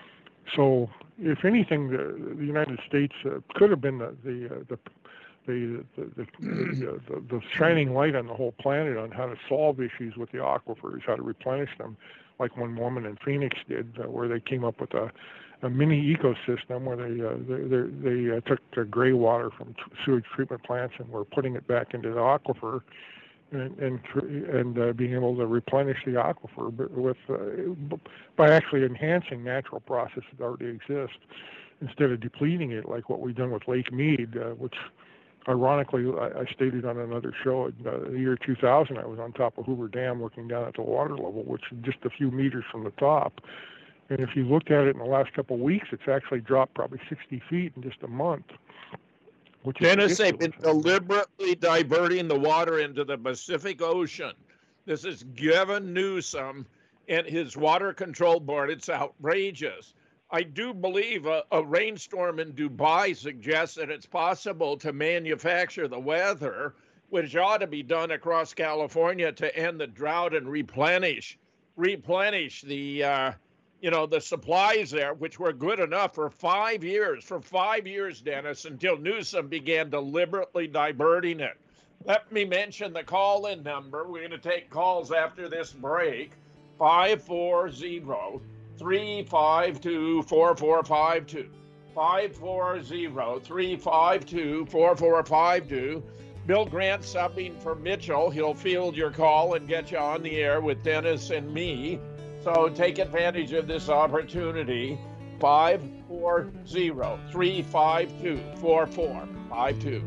So, if anything, the, the United States uh, could have been the the uh, the the the, the, the, uh, the the shining light on the whole planet on how to solve issues with the aquifers, how to replenish them, like one woman in Phoenix did, uh, where they came up with a, a mini ecosystem where they uh, they they, they uh, took the gray water from t- sewage treatment plants and were putting it back into the aquifer, and and and uh, being able to replenish the aquifer with uh, by actually enhancing natural processes that already exist, instead of depleting it like what we've done with Lake Mead, uh, which ironically I, I stated on another show in uh, the year two thousand. I was on top of Hoover Dam looking down at the water level, which is just a few meters from the top. And if you looked at it in the last couple of weeks, it's actually dropped probably sixty feet in just a month. Which Dennis, they've been deliberately diverting the water into the Pacific Ocean. This is Gavin Newsom and his water control board. It's outrageous. I do believe a, a rainstorm in Dubai suggests that it's possible to manufacture the weather, which ought to be done across California to end the drought and replenish, replenish the, uh, you know, the supplies there, which were good enough for five years, for five years, Dennis, until Newsom began deliberately diverting it. Let me mention the call-in number. We're going to take calls after this break, five four zero, three five two, four four five two. five four zero, three five two, four four five two. Bill Grant subbing for Mitchell. He'll field your call and get you on the air with Dennis and me. So take advantage of this opportunity. five four zero, three five two, four four five two.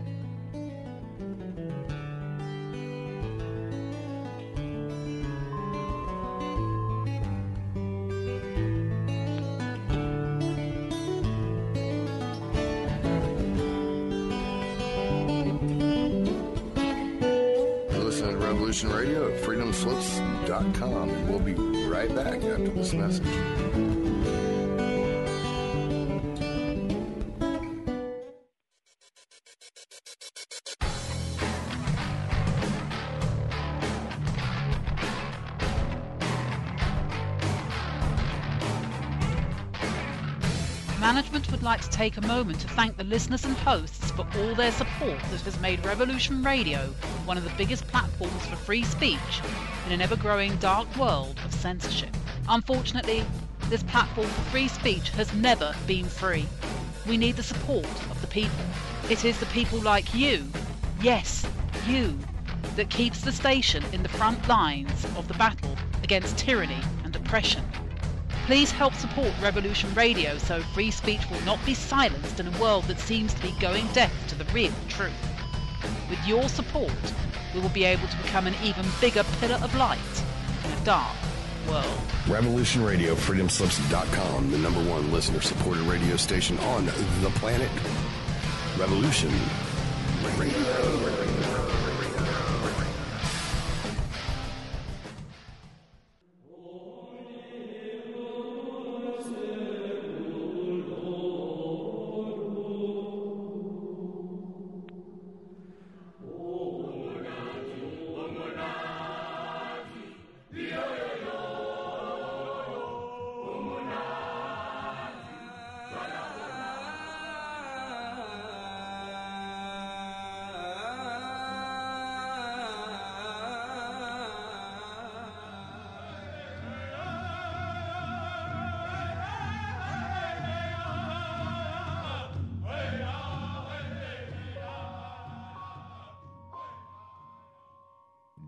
Radio at freedom slips dot com, and we'll be right back after this message. Management would like to take a moment to thank the listeners and hosts for all their support that has made Revolution Radio one of the biggest platforms for free speech in an ever-growing dark world of censorship. Unfortunately, this platform for free speech has never been free. We need the support of the people. It is the people like you, yes, you, that keeps the station in the front lines of the battle against tyranny and oppression. Please help support Revolution Radio so free speech will not be silenced in a world that seems to be going deaf to the real truth. With your support, we will be able to become an even bigger pillar of light in a dark world. Revolution Radio, freedom slips dot com, the number one listener-supported radio station on the planet. Revolution Radio.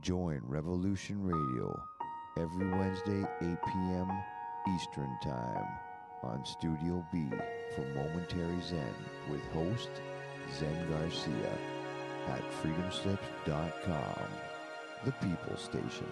Join Revolution Radio every Wednesday, eight p.m. Eastern Time on Studio B for Momentary Zen with host Zen Garcia at freedom slips dot com, the People Station.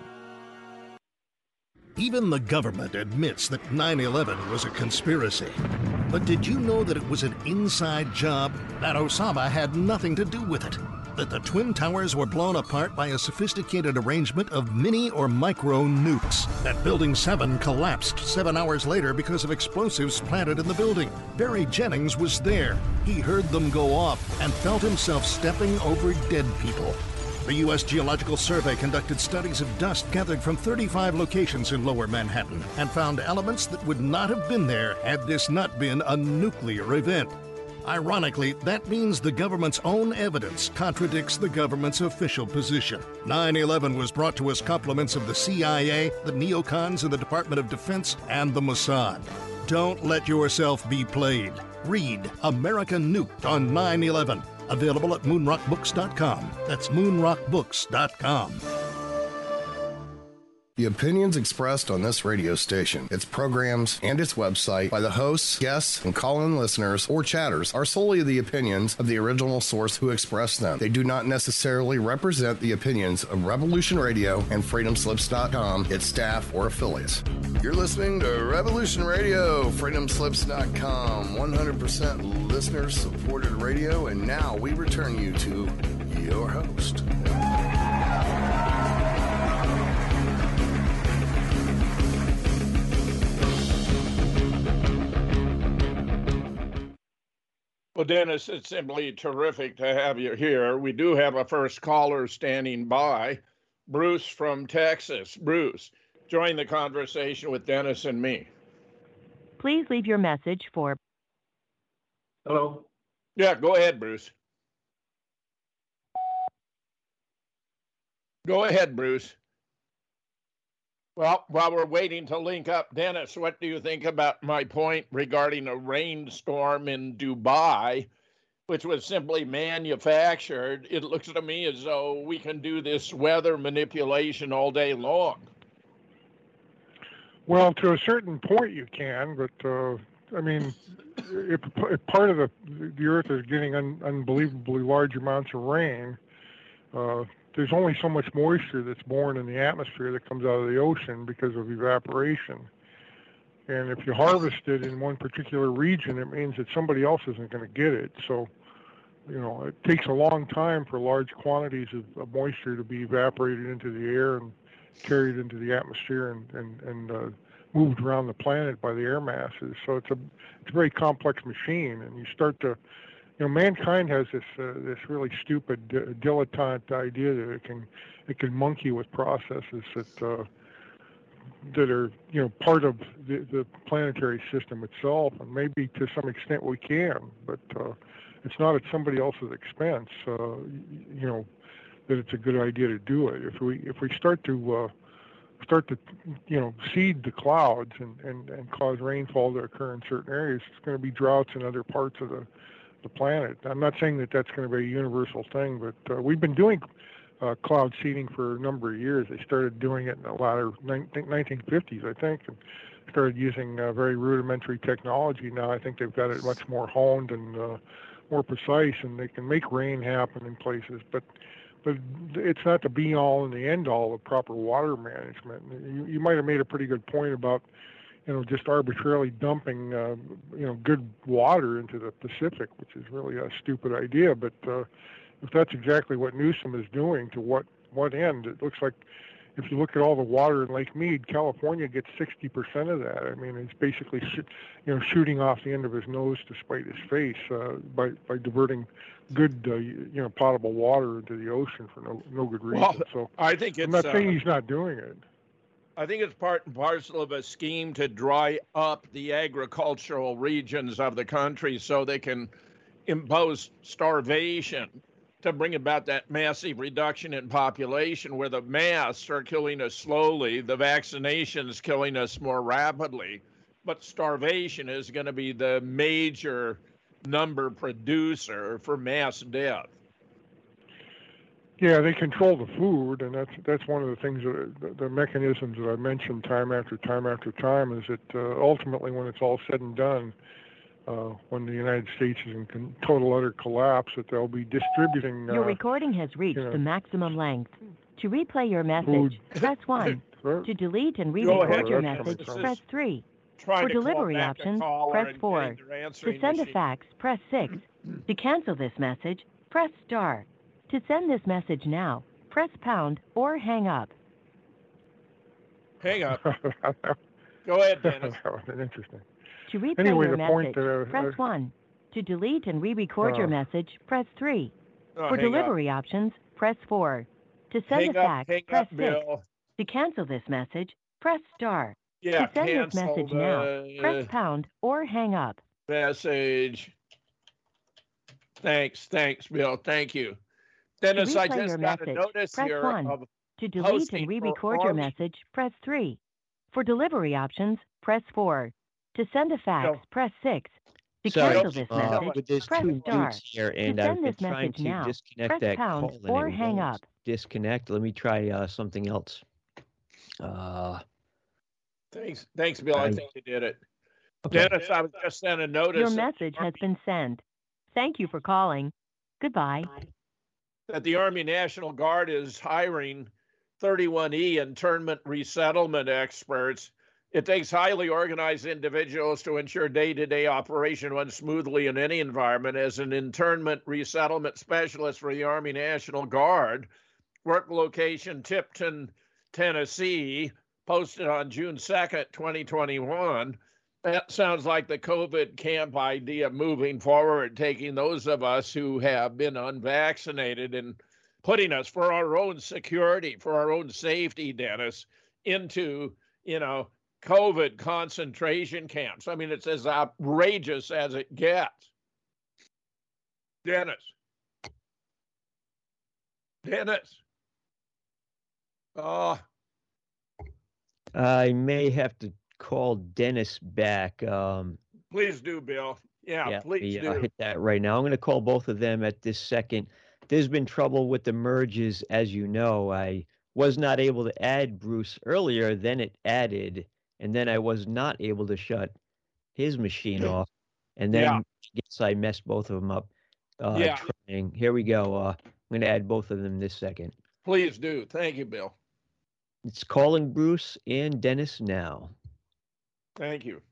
Even the government admits that nine eleven was a conspiracy. But did you know that it was an inside job? That Osama had nothing to do with it? That the Twin Towers were blown apart by a sophisticated arrangement of mini or micro nukes? That Building seven collapsed seven hours later because of explosives planted in the building? Barry Jennings was there. He heard them go off and felt himself stepping over dead people. The U S Geological Survey conducted studies of dust gathered from thirty-five locations in Lower Manhattan and found elements that would not have been there had this not been a nuclear event. Ironically, that means the government's own evidence contradicts the government's official position. nine eleven was brought to us compliments of the C I A, the neocons in the Department of Defense, and the Mossad. Don't let yourself be played. Read America Nuked on nine eleven. Available at moonrock books dot com. That's moonrock books dot com. The opinions expressed on this radio station, its programs, and its website by the hosts, guests, and call-in listeners or chatters are solely the opinions of the original source who expressed them. They do not necessarily represent the opinions of Revolution Radio and freedom slips dot com, its staff, or affiliates. You're listening to Revolution Radio, freedom slips dot com, one hundred percent listener-supported radio, and now we return you to your host. Well, Dennis, it's simply terrific to have you here. We do have a first caller standing by, Bruce from Texas. Bruce, join the conversation with Dennis and me. Please leave your message for... Hello. Yeah, go ahead, Bruce. Go ahead, Bruce. Well, while we're waiting to link up, Dennis, what do you think about my point regarding a rainstorm in Dubai, which was simply manufactured? It looks to me as though we can do this weather manipulation all day long. Well, to a certain point you can, but uh, I mean, if, if part of the the Earth is getting un, unbelievably large amounts of rain, uh, there's only so much moisture that's born in the atmosphere that comes out of the ocean because of evaporation. And if you harvest it in one particular region, it means that somebody else isn't going to get it. So, you know, it takes a long time for large quantities of, of moisture to be evaporated into the air and carried into the atmosphere and, and, and uh, moved around the planet by the air masses. So it's a, it's a very complex machine, and you start to, you know, mankind has this uh, this really stupid uh, dilettante idea that it can it can monkey with processes that uh, that are, you know, part of the, the planetary system itself, and maybe to some extent we can, but uh, it's not at somebody else's expense. Uh, you know, that it's a good idea to do it. If we if we start to uh, start to you know seed the clouds and, and, and cause rainfall to occur in certain areas, it's going to be droughts in other parts of the the planet. I'm not saying that that's going to be a universal thing, but uh, we've been doing uh, cloud seeding for a number of years. They started doing it in the latter nineteen fifties, I think, and started using uh, very rudimentary technology. Now I think they've got it much more honed and uh, more precise, and they can make rain happen in places. But but it's not the be-all and the end-all of proper water management. You, you might have made a pretty good point about, you know, just arbitrarily dumping, uh, you know, good water into the Pacific, which is really a stupid idea. But uh, if that's exactly what Newsom is doing, to what, what end? It looks like if you look at all the water in Lake Mead, California gets sixty percent of that. I mean, he's basically, sh- you know, shooting off the end of his nose to spite his face uh, by, by diverting good, uh, you know, potable water into the ocean for no, no good reason. Well, so I think it's, I'm not saying uh, he's not doing it. I think it's part and parcel of a scheme to dry up the agricultural regions of the country so they can impose starvation to bring about that massive reduction in population, where the masks are killing us slowly, the vaccinations killing us more rapidly, but starvation is going to be the major number producer for mass death. Yeah, they control the food, and that's that's one of the things that the, the mechanisms that I mentioned time after time after time is that uh, ultimately, when it's all said and done, uh, when the United States is in con- total utter collapse, that they'll be distributing. Uh, Your recording has reached you know, the maximum length. To replay your message, food. press one. For, To delete and Go ahead, re-record your Dennis. message, This is press three. Trying For to call delivery back a options, caller press and four. getting their To answering send a machine. fax, press six. To cancel this message, press star. To send this message now, press pound or hang up. Hang up. Go ahead, Dennis. That was interesting. To replay Anyway, your the point message, that I- press I- one. To delete and re-record your Uh. message, press three. Oh, For hang up. delivery options, press four. To send Hang a up, fax, hang press up, six. Bill. To cancel this message, press star. Yeah, to send this cancel message now, the press pound or hang up. message. Thanks, thanks, Bill. Thank you. Dennis, to I replay just your got message, a notice press here one. of To delete posting and for re-record your Army. message, press three. For delivery options, press four. To send a fax, Bill. press six. To Sorry, cancel this uh, message, with there's press two star. mutes here, and to I've send been this trying message to now, disconnect press that pound call, and or it hang won't up. disconnect. Let me try uh, something else. Uh, Thanks, thanks, Bill. I I- think you did it. okay. Dennis, I was just sent a notice Your that- message has been sent. Thank you for calling. Goodbye. that the Army National Guard is hiring thirty-one E internment resettlement experts. It takes highly organized individuals to ensure day-to-day operation runs smoothly in any environment. As an internment resettlement specialist for the Army National Guard, work location Tipton, Tennessee, posted on June second, twenty twenty-one. That sounds like the COVID camp idea moving forward, taking those of us who have been unvaccinated and putting us for our own security, for our own safety, Dennis, into, you know, COVID concentration camps. I mean, it's as outrageous as it gets. Dennis. Dennis. Oh, I may have to call Dennis back. Um, please do, Bill. Yeah, yeah, please let me, do. uh, hit that right now. I'm going to call both of them at this second. There's been trouble with the merges, as you know. I was not able to add Bruce earlier, then it added, and then I was not able to shut his machine off, and then Yeah. I guess I messed both of them up. Uh, Yeah. trying. Here we go. Uh, I'm going to add both of them this second. Please do. Thank you, Bill. It's calling Bruce and Dennis now. Thank you.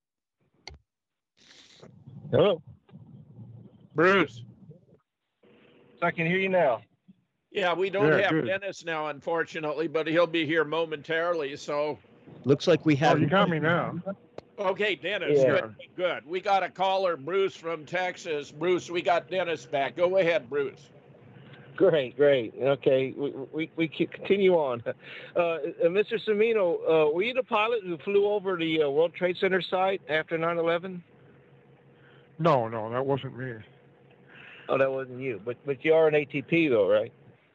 Hello. Bruce. I can hear you now. Yeah, we don't Yeah, have good. Dennis now, unfortunately, but he'll be here momentarily. So, Looks like we Oh, have. you got me now. okay, Dennis, Yeah. good, good. We got a caller, Bruce from Texas. Bruce, we got Dennis back. Go ahead, Bruce. Great, great. Okay, we we, we can continue on. Uh, uh, Mister Cimino, uh, were you the pilot who flew over the uh, World Trade Center site after nine eleven? No, no, that wasn't me. Oh, that wasn't you. But but you are an A T P though, right?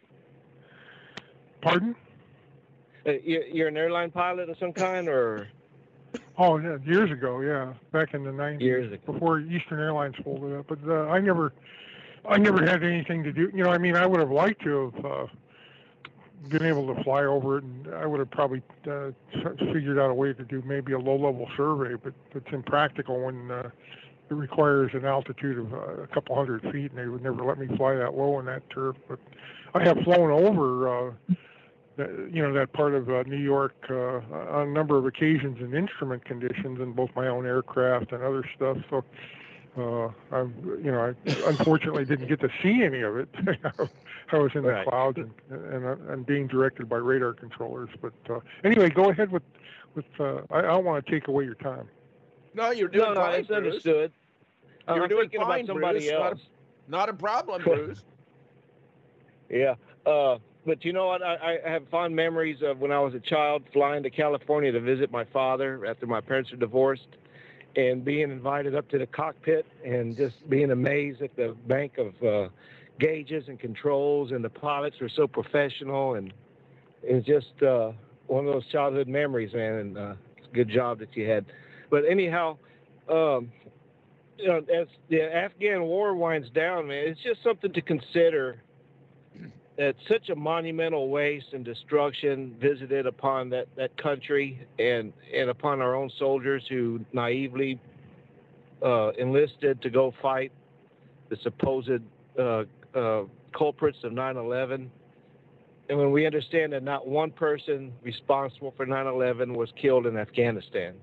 Pardon? Uh, you're, you're an airline pilot of some kind, or Oh, yeah, years ago, yeah, back in the nineties, years ago? before Eastern Airlines folded up. But uh, I never, I never had anything to do. You know, I mean, I would have liked to have uh, been able to fly over it, and I would have probably uh, f- figured out a way to do maybe a low-level survey. But it's impractical when uh, it requires an altitude of uh, a couple hundred feet, and they would never let me fly that low in that turf. But I have flown over. Uh, the- you know, that part of uh, New York uh, on a number of occasions in instrument conditions in both my own aircraft and other stuff. So, uh, I, you know, I unfortunately didn't get to see any of it. I was in the Right. clouds and, and and being directed by radar controllers. But uh, anyway, go ahead with with. Uh, I, I don't want to take away your time. No, you're doing No, no, fine, that's Bruce. understood. Uh, You're I'm doing thinking fine, about somebody Bruce. Not else. a, not a problem, Bruce. Yeah. Uh, but you know what? I, I have fond memories of when I was a child flying to California to visit my father after my parents were divorced, and being invited up to the cockpit and just being amazed at the bank of uh, gauges and controls, and the pilots were so professional, and it was just uh, one of those childhood memories, man. And uh, it's a good job that you had. But anyhow, um, you know, as the Afghan war winds down, man, it's just something to consider. that such a monumental waste and destruction visited upon that, that country and, and upon our own soldiers who naively uh, enlisted to go fight the supposed uh, uh, culprits of nine eleven. And when we understand that not one person responsible for nine eleven was killed in Afghanistan.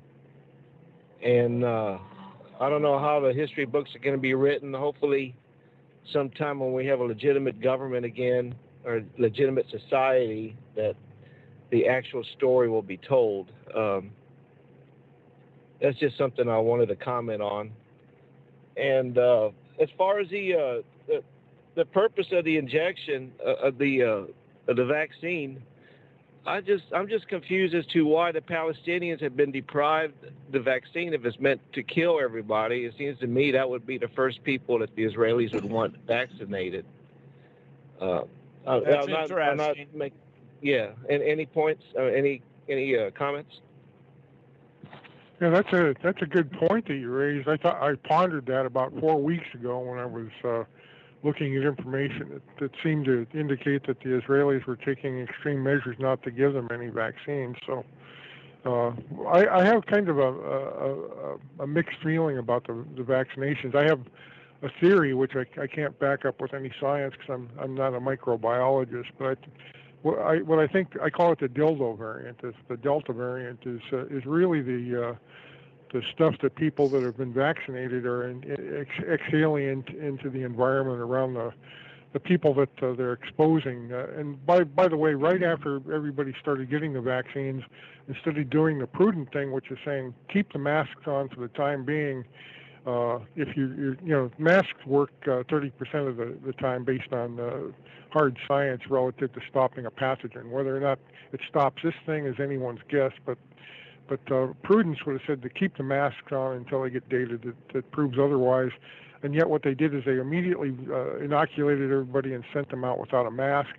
And uh, I don't know how the history books are going to be written. Hopefully sometime when we have a legitimate government again, or legitimate society, that the actual story will be told. Um, that's just something I wanted to comment on. And uh, as far as the, uh, the the purpose of the injection uh, of the uh, of the vaccine, I just I'm just confused as to why the Palestinians have been deprived the vaccine if it's meant to kill everybody. It seems to me that would be the first people that the Israelis would want vaccinated. Uh, That's I'm not, interesting. I'm not make, yeah. And any points? Uh, any any uh, comments? Yeah, that's a that's a good point that you raised. I thought I pondered that about four weeks ago when I was uh, looking at information that, that seemed to indicate that the Israelis were taking extreme measures not to give them any vaccines. So uh, I, I have kind of a, a, a mixed feeling about the, the vaccinations. I have a theory which I, I can't back up with any science because I'm I'm not a microbiologist, but I, what I what I think I call it the dildo variant. Is the Delta variant is uh, is really the uh, the stuff that people that have been vaccinated are in, ex, exhaling into, into the environment around the the people that uh, they're exposing. Uh, and by by the way, right after everybody started getting the vaccines, instead of doing the prudent thing, which is saying keep the masks on for the time being. Uh, if you, you, you know, masks work uh, thirty percent of the, the time based on uh, hard science relative to stopping a pathogen. Whether or not it stops this thing is anyone's guess, but but uh, prudence would have said to keep the masks on until they get data that, that proves otherwise. And yet what they did is they immediately uh, inoculated everybody and sent them out without a mask.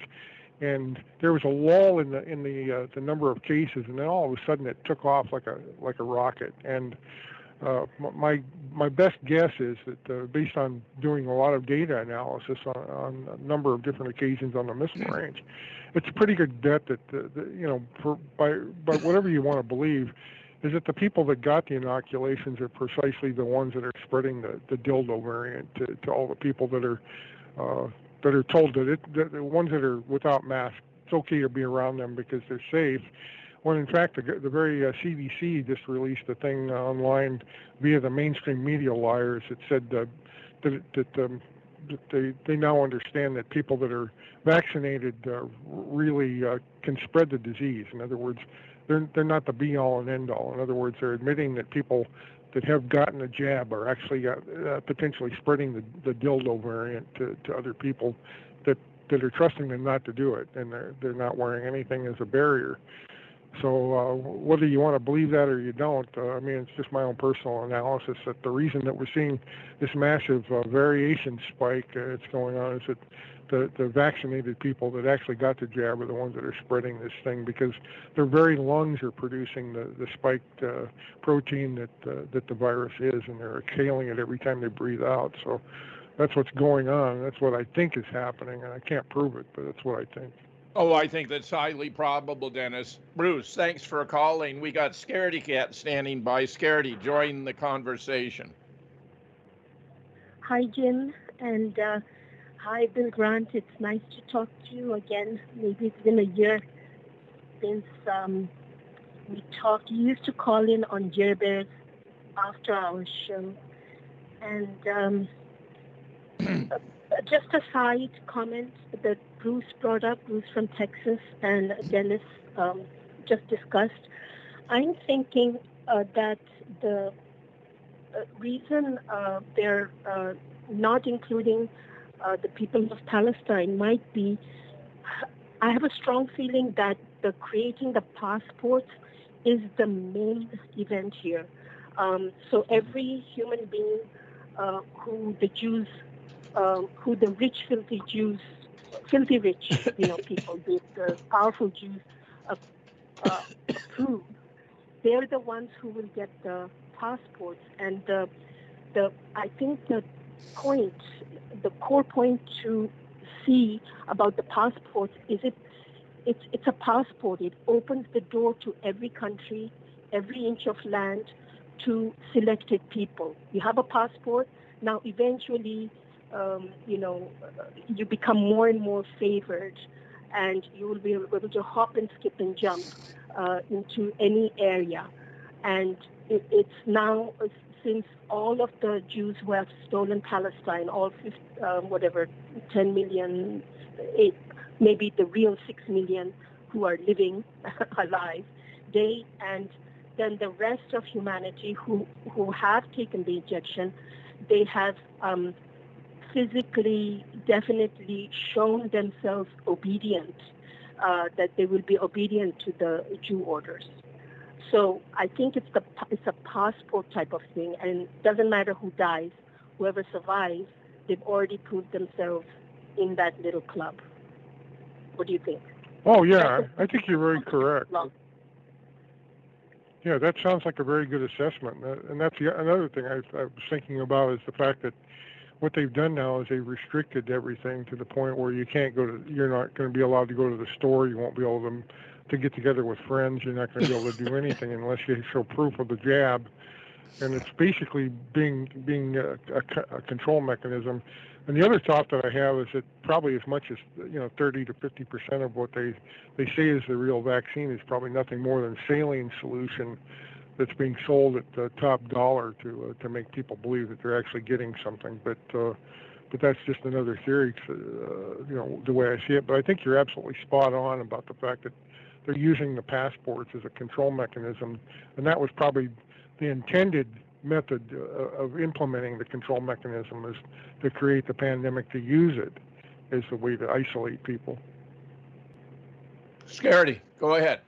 And there was a lull in the in the uh, the number of cases, and then all of a sudden it took off like a like a rocket. And Uh, my my best guess is that uh, based on doing a lot of data analysis on, on a number of different occasions on the missile range, it's a pretty good bet that the, the, you know for, by by whatever you want to believe, is that the people that got the inoculations are precisely the ones that are spreading the, the dildo variant to, to all the people that are uh, that are told that it that the ones that are without masks, it's okay to be around them because they're safe. When in fact the, the very uh, C D C just released a thing uh, online via the mainstream media liars that said uh, that, that, um, that they, they now understand that people that are vaccinated uh, really uh, can spread the disease. In other words, they're, they're not the be-all and end-all. In other words, they're admitting that people that have gotten a jab are actually uh, uh, potentially spreading the, the dildo variant to, to other people that, that are trusting them not to do it, and they're, they're not wearing anything as a barrier. So uh, whether you want to believe that or you don't, uh, I mean, it's just my own personal analysis that the reason that we're seeing this massive uh, variation spike uh, that's going on is that the, the vaccinated people that actually got the jab are the ones that are spreading this thing because their very lungs are producing the, the spiked uh, protein that uh, that the virus is, and they're exhaling it every time they breathe out. So that's what's going on. That's what I think is happening, and I can't prove it, but that's what I think. Oh, I think that's highly probable, Dennis. Bruce, thanks for calling. We got Scaredy Cat standing by. Scaredy, join the conversation. Hi, Jim, and uh, hi, Bill Grant. It's nice to talk to you again. Maybe it's been a year since um, we talked. You used to call in on Jer Bears after our show. And um, just a side comment that Bruce brought up, Bruce from Texas and Dennis um, just discussed. I'm thinking uh, that the uh, reason uh, they're uh, not including uh, the people of Palestine might be, I have a strong feeling that the creating the passports is the main event here. Um, so every human being uh, who the Jews, uh, who the rich, filthy Jews, filthy rich, you know, people, the, the powerful Jews uh, uh, approve, they're the ones who will get the passports. And the, the I think the point, the core point to see about the passports is it it's it's a passport. It opens the door to every country, every inch of land, to selected people. You have a passport, now eventually, um, you know, you become more and more favored, and you will be able to hop and skip and jump uh, into any area. And it, it's now, uh, since all of the Jews who have stolen Palestine, all fifty, um, whatever, ten million, eight, maybe the real six million who are living alive, they and then the rest of humanity who, who have taken the ejection, they have um, physically, definitely shown themselves obedient, uh, that they will be obedient to the Jew orders. So I think it's the it's a passport type of thing, and it doesn't matter who dies, whoever survives, they've already proved themselves in that little club. What do you think? Oh yeah, I think you're very correct. Yeah, that sounds like a very good assessment, and that's the, another thing I, I was thinking about is the fact that what they've done now is they've restricted everything to the point where you can't go to, you're not going to be allowed to go to the store, you won't be able to, to get together with friends, you're not going to be able to do anything unless you show proof of the jab, and it's basically being being a, a, a control mechanism. And the other thought that I have is that probably as much as, you know, thirty to fifty percent of what they, they say is the real vaccine is probably nothing more than saline solution that's being sold at the top dollar to uh, to make people believe that they're actually getting something. But uh, but that's just another theory, uh, you know, the way I see it. But I think you're absolutely spot on about the fact that they're using the passports as a control mechanism, and that was probably the intended method uh, of implementing the control mechanism is to create the pandemic, to use it as a way to isolate people. Scaredy, go ahead.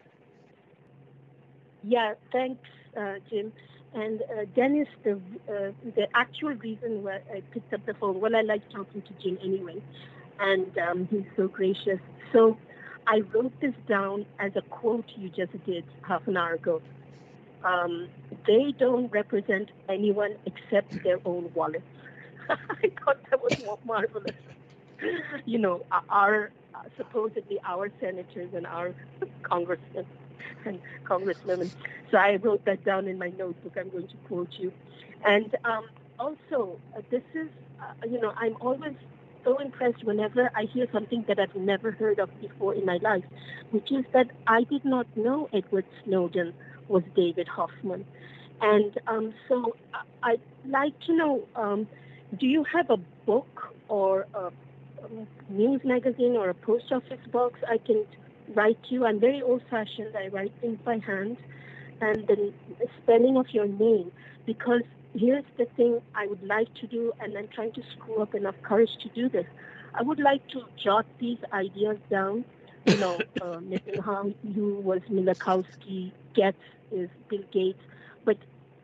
Yeah, thanks, uh, Jim. And uh, Dennis, the uh, the actual reason why I picked up the phone, well, I like talking to Jim anyway, and um, he's so gracious. So I wrote this down as a quote you just did half an hour ago. Um, they don't represent anyone except their own wallets. I thought that was more marvelous. You know, our uh, supposedly our senators and our congressmen and congresswomen. So I wrote that down in my notebook. I'm going to quote you. And um, also, uh, this is, uh, you know, I'm always so impressed whenever I hear something that I've never heard of before in my life, which is that I did not know Edward Snowden was David Hoffman. And um, so I'd like to know, um, do you have a book or a, a news magazine or a post office box I can write you? I'm very old-fashioned. I write things by hand. And the spelling of your name, because here's the thing I would like to do, and I'm trying to screw up enough courage to do this. I would like to jot these ideas down. You know, uh, Netanyahu was Milikowski, Getz is Bill Gates. But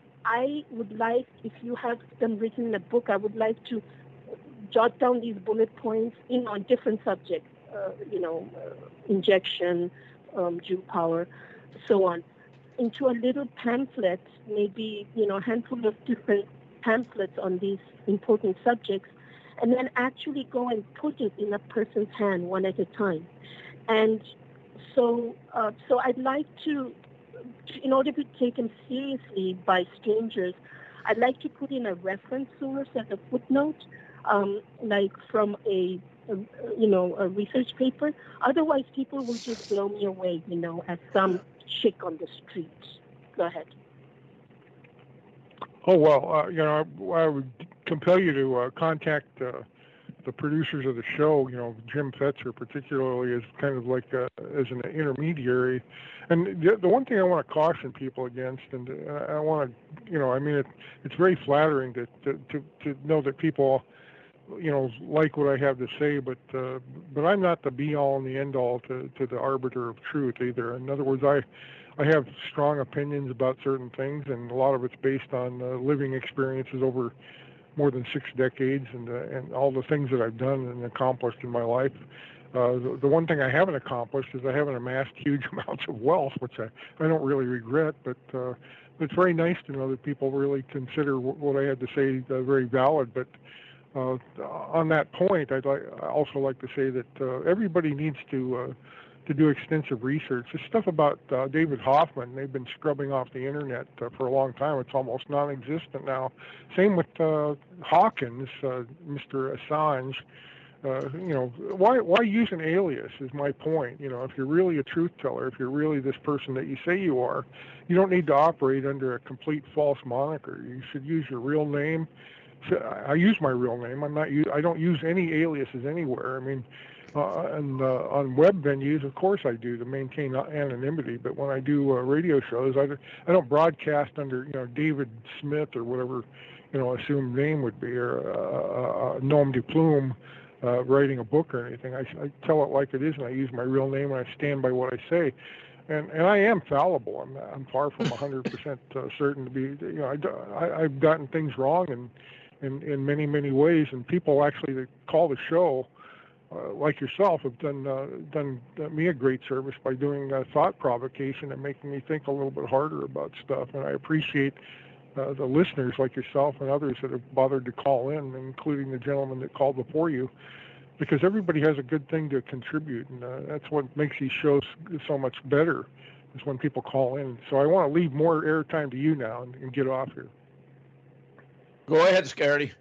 I would like, if you have them written in a book, I would like to jot down these bullet points in on different subjects, uh, you know, uh, injection, um, Jew power, so on, into a little pamphlet, maybe, you know, a handful of different pamphlets on these important subjects, and then actually go and put it in a person's hand one at a time. And so, uh, so I'd like to, in order to take them seriously by strangers, I'd like to put in a reference source as a footnote, um, like from a, a, you know, a research paper. Otherwise, people will just blow me away, you know, as some chick on the street. Go ahead. Oh, well, uh, you know, I, I would compel you to uh, contact uh, the producers of the show, you know, Jim Fetzer particularly, is kind of like a, as an intermediary. And the, the one thing I want to caution people against, and uh, I want to, you know, I mean, it, it's very flattering to, to, to, to know that people, you know, like what I have to say, but uh, but I'm not the be-all and the end-all to, to the arbiter of truth either. In other words, I I have strong opinions about certain things, and a lot of it's based on uh, living experiences over more than six decades, and uh, and all the things that I've done and accomplished in my life. Uh, the, the one thing I haven't accomplished is I haven't amassed huge amounts of wealth, which I, I don't really regret, but uh, it's very nice to know that people really consider w- what I had to say uh, very valid. But uh, on that point, I'd like, I also like to say that uh, everybody needs to uh, to do extensive research. This stuff about uh, David Hoffman, they've been scrubbing off the internet uh, for a long time. It's almost non-existent now. Same with uh, Hawkins, uh, Mister Assange. Uh, you know, why why use an alias is my point. You know, if you're really a truth teller, if you're really this person that you say you are, you don't need to operate under a complete false moniker. You should use your real name. So I use my real name. I'm not. I don't use any aliases anywhere. I mean, uh, and uh, on web venues, of course I do to maintain anonymity. But when I do uh, radio shows, I, I don't broadcast under you know David Smith or whatever you know assumed name would be, or uh, uh, nom de plume. Uh, writing a book or anything. I, I tell it like it is, and I use my real name, and I stand by what I say. And and I am fallible. I'm I'm far from one hundred percent uh, certain to be. You know, I, I I've gotten things wrong in in in many many ways, and people actually that call the show, uh, like yourself, have done uh, done me a great service by doing uh, thought provocation and making me think a little bit harder about stuff. And I appreciate. Uh, the listeners like yourself and others that have bothered to call in, including the gentleman that called before you, because everybody has a good thing to contribute, and uh, that's what makes these shows so much better, is when people call in. So I want to leave more airtime to you now and, and get off here. Go ahead, Scaredy.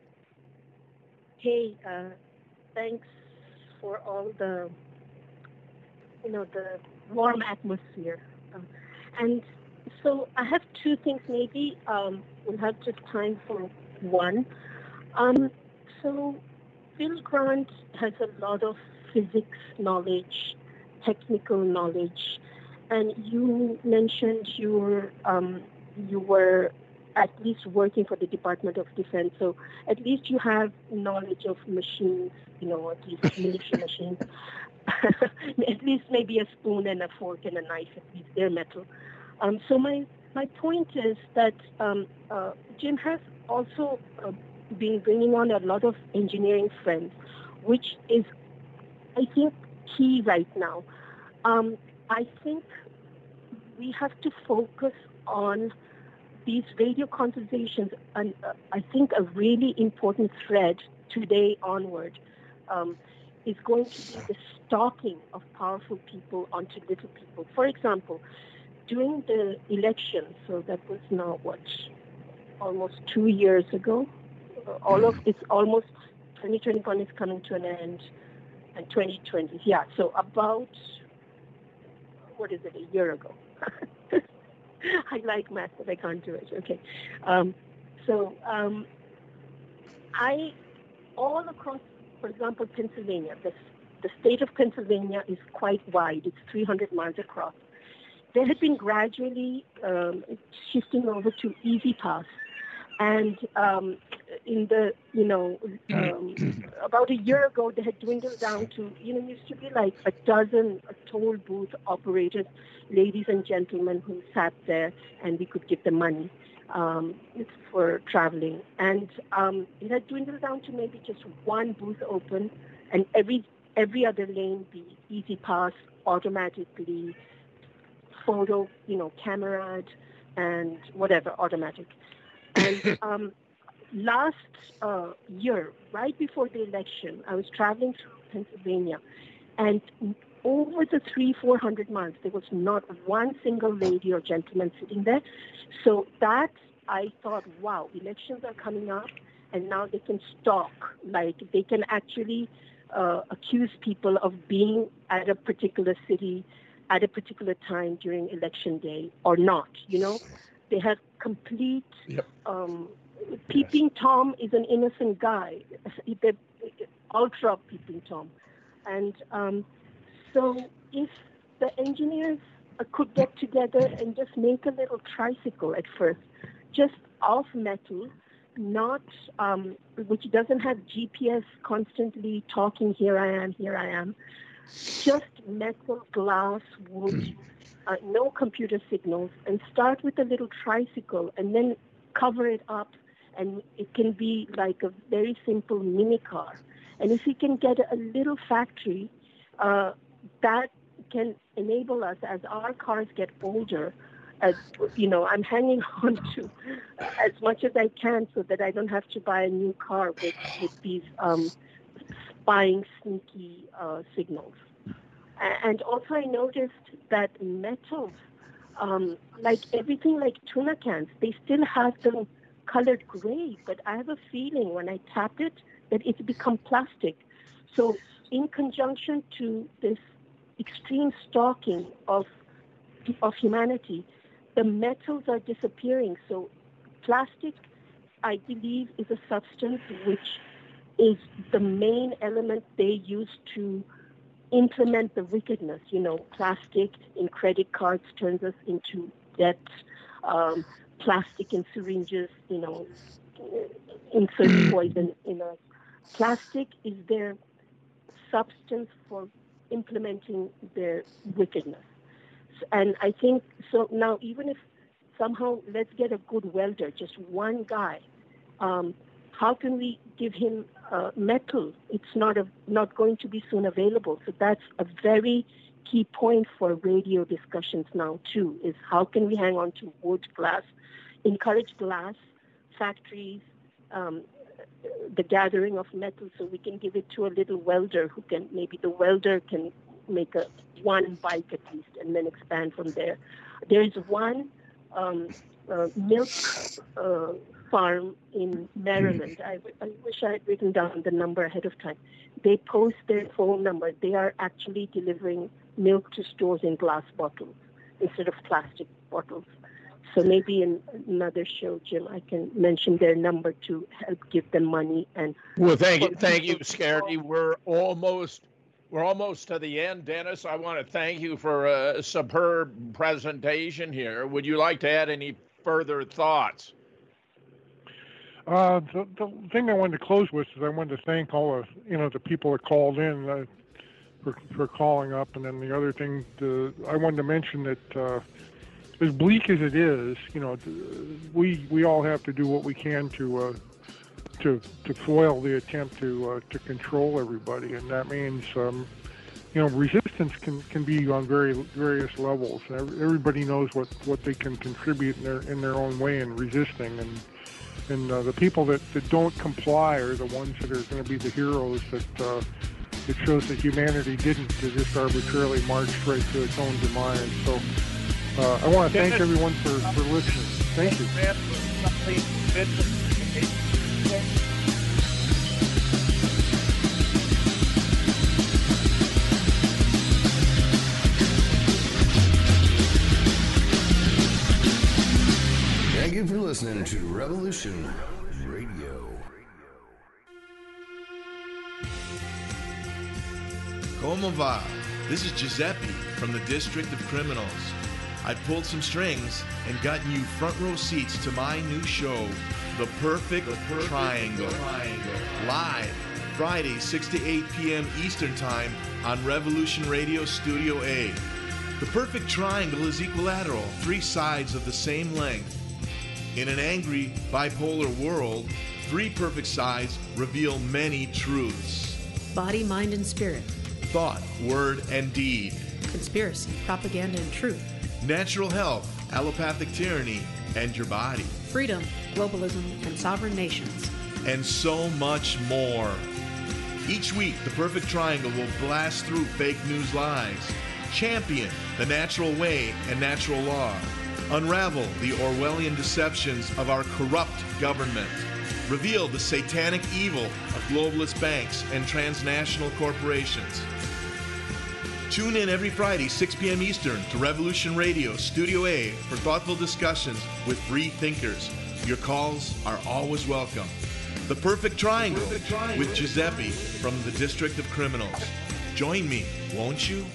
Hey, uh, thanks for all the, you know, the warm atmosphere. Uh, and So I have two things. Maybe um, we'll have just time for one. Um, so Phil Grant has a lot of physics knowledge, technical knowledge, and you mentioned you were um, you were at least working for the Department of Defense. So at least you have knowledge of machines, you know, at least military machines. At least maybe a spoon and a fork and a knife. At least they're metal. Um, so my, my point is that um, uh, Jim has also uh, been bringing on a lot of engineering friends, which is, I think, key right now. Um, I think we have to focus on these radio conversations, and uh, I think a really important thread today onward um, is going to be the stalking of powerful people onto little people. For example, during the election, so that was now what, almost two years ago. Uh, all of it's almost twenty twenty-one is coming to an end, and twenty twenty, yeah. So about what is it, a year ago? I like math, but I can't do it. Okay, um, so um, I all across, for example, Pennsylvania. The the state of Pennsylvania is quite wide. It's three hundred miles across. They had been gradually um, shifting over to Easy Pass, and um, in the you know um, about a year ago they had dwindled down to you know used to be like a dozen toll booth operators, ladies and gentlemen who sat there, and we could give them money um, for traveling, and um, it had dwindled down to maybe just one booth open, and every every other lane be Easy Pass automatically. Photo, you know, camera and whatever, automatic. And um, last uh, year, right before the election, I was traveling through Pennsylvania, and over the three, four hundred miles, there was not one single lady or gentleman sitting there. So that, I thought, wow, elections are coming up, and now they can stalk. Like, they can actually uh, accuse people of being at a particular city at a particular time during election day or not, you know. They have complete, yep. um, Peeping Tom is an innocent guy, the ultra Peeping Tom. And um, so if the engineers could get together and just make a little tricycle at first, just of metal, not, um, which doesn't have G P S constantly talking, here I am, here I am, just metal, glass, wood, uh, no computer signals, and start with a little tricycle and then cover it up, and it can be like a very simple mini car. And if we can get a little factory, uh, that can enable us, as our cars get older, as you know, I'm hanging on to as much as I can so that I don't have to buy a new car with, with these um, spying, sneaky uh, signals. And also, I noticed that metals, um, like everything like tuna cans, they still have them colored gray, but I have a feeling when I tap it that it's become plastic. So in conjunction to this extreme stalking of of humanity, the metals are disappearing. So plastic, I believe, is a substance which is the main element they use to implement the wickedness. You know, plastic in credit cards turns us into debt. Um, plastic in syringes, you know, insert poison in us. Plastic is their substance for implementing their wickedness. And I think, so now even if somehow, let's get a good welder, just one guy, um, how can we give him uh, metal? It's not a, not going to be soon available. So that's a very key point for radio discussions now too, is how can we hang on to wood, glass, encourage glass factories, um, the gathering of metal, so we can give it to a little welder who can, maybe the welder can make a one bike at least and then expand from there. There is one um, uh, milk uh, farm in Maryland. I, I wish I had written down the number ahead of time. They post their phone number. They are actually delivering milk to stores in glass bottles instead of plastic bottles. So maybe in another show, Jim, I can mention their number to help give them money. And well, thank you, thank you, Scardy. We're almost we're almost to the end, Dennis. I want to thank you for a superb presentation here. Would you like to add any further thoughts? Uh, the, the thing I wanted to close with is I wanted to thank all the you know the people that called in uh, for for calling up, and then the other thing to, I wanted to mention that. Uh, As bleak as it is, you know, we we all have to do what we can to uh, to to foil the attempt to uh, to control everybody, and that means um, you know resistance can, can be on very various levels. Everybody knows what, what they can contribute in their in their own way in resisting, and and uh, the people that, that don't comply are the ones that are going to be the heroes that uh, it shows that humanity didn't just arbitrarily march right to its own demise. So. Uh, I want to thank everyone for, for listening. Thank you. Thank you for listening to Revolution Radio. Como va? This is Giuseppe from the District of Criminals. I pulled some strings and gotten you front row seats to my new show, The Perfect, the Perfect Triangle. Triangle. Live, Friday, six to eight p.m. Eastern Time on Revolution Radio Studio A. The Perfect Triangle is equilateral, three sides of the same length. In an angry, bipolar world, three perfect sides reveal many truths. Body, mind, and spirit. Thought, word, and deed. Conspiracy, propaganda, and truth. Natural health, allopathic tyranny, and your body. Freedom, globalism, and sovereign nations. And so much more. Each week, the Perfect Triangle will blast through fake news lies, champion the natural way and natural law, unravel the Orwellian deceptions of our corrupt government, reveal the satanic evil of globalist banks and transnational corporations. Tune in every Friday, six p.m. Eastern, to Revolution Radio Studio A for thoughtful discussions with free thinkers. Your calls are always welcome. The Perfect Triangle, the Perfect Triangle with Giuseppe from the District of Criminals. Join me, won't you?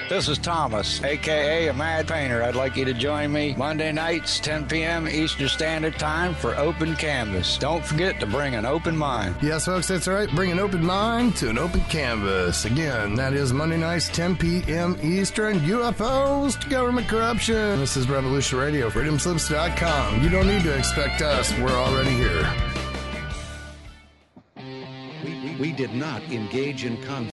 This is Thomas, a k a. a Mad Painter. I'd like you to join me Monday nights, ten p.m. Eastern Standard Time for Open Canvas. Don't forget to bring an open mind. Yes, folks, that's right. Bring an open mind to an open canvas. Again, that is Monday nights, ten p.m. Eastern. U F Os to government corruption. This is Revolution Radio, freedom slips dot com. You don't need to expect us. We're already here. We, we, we did not engage in conflict.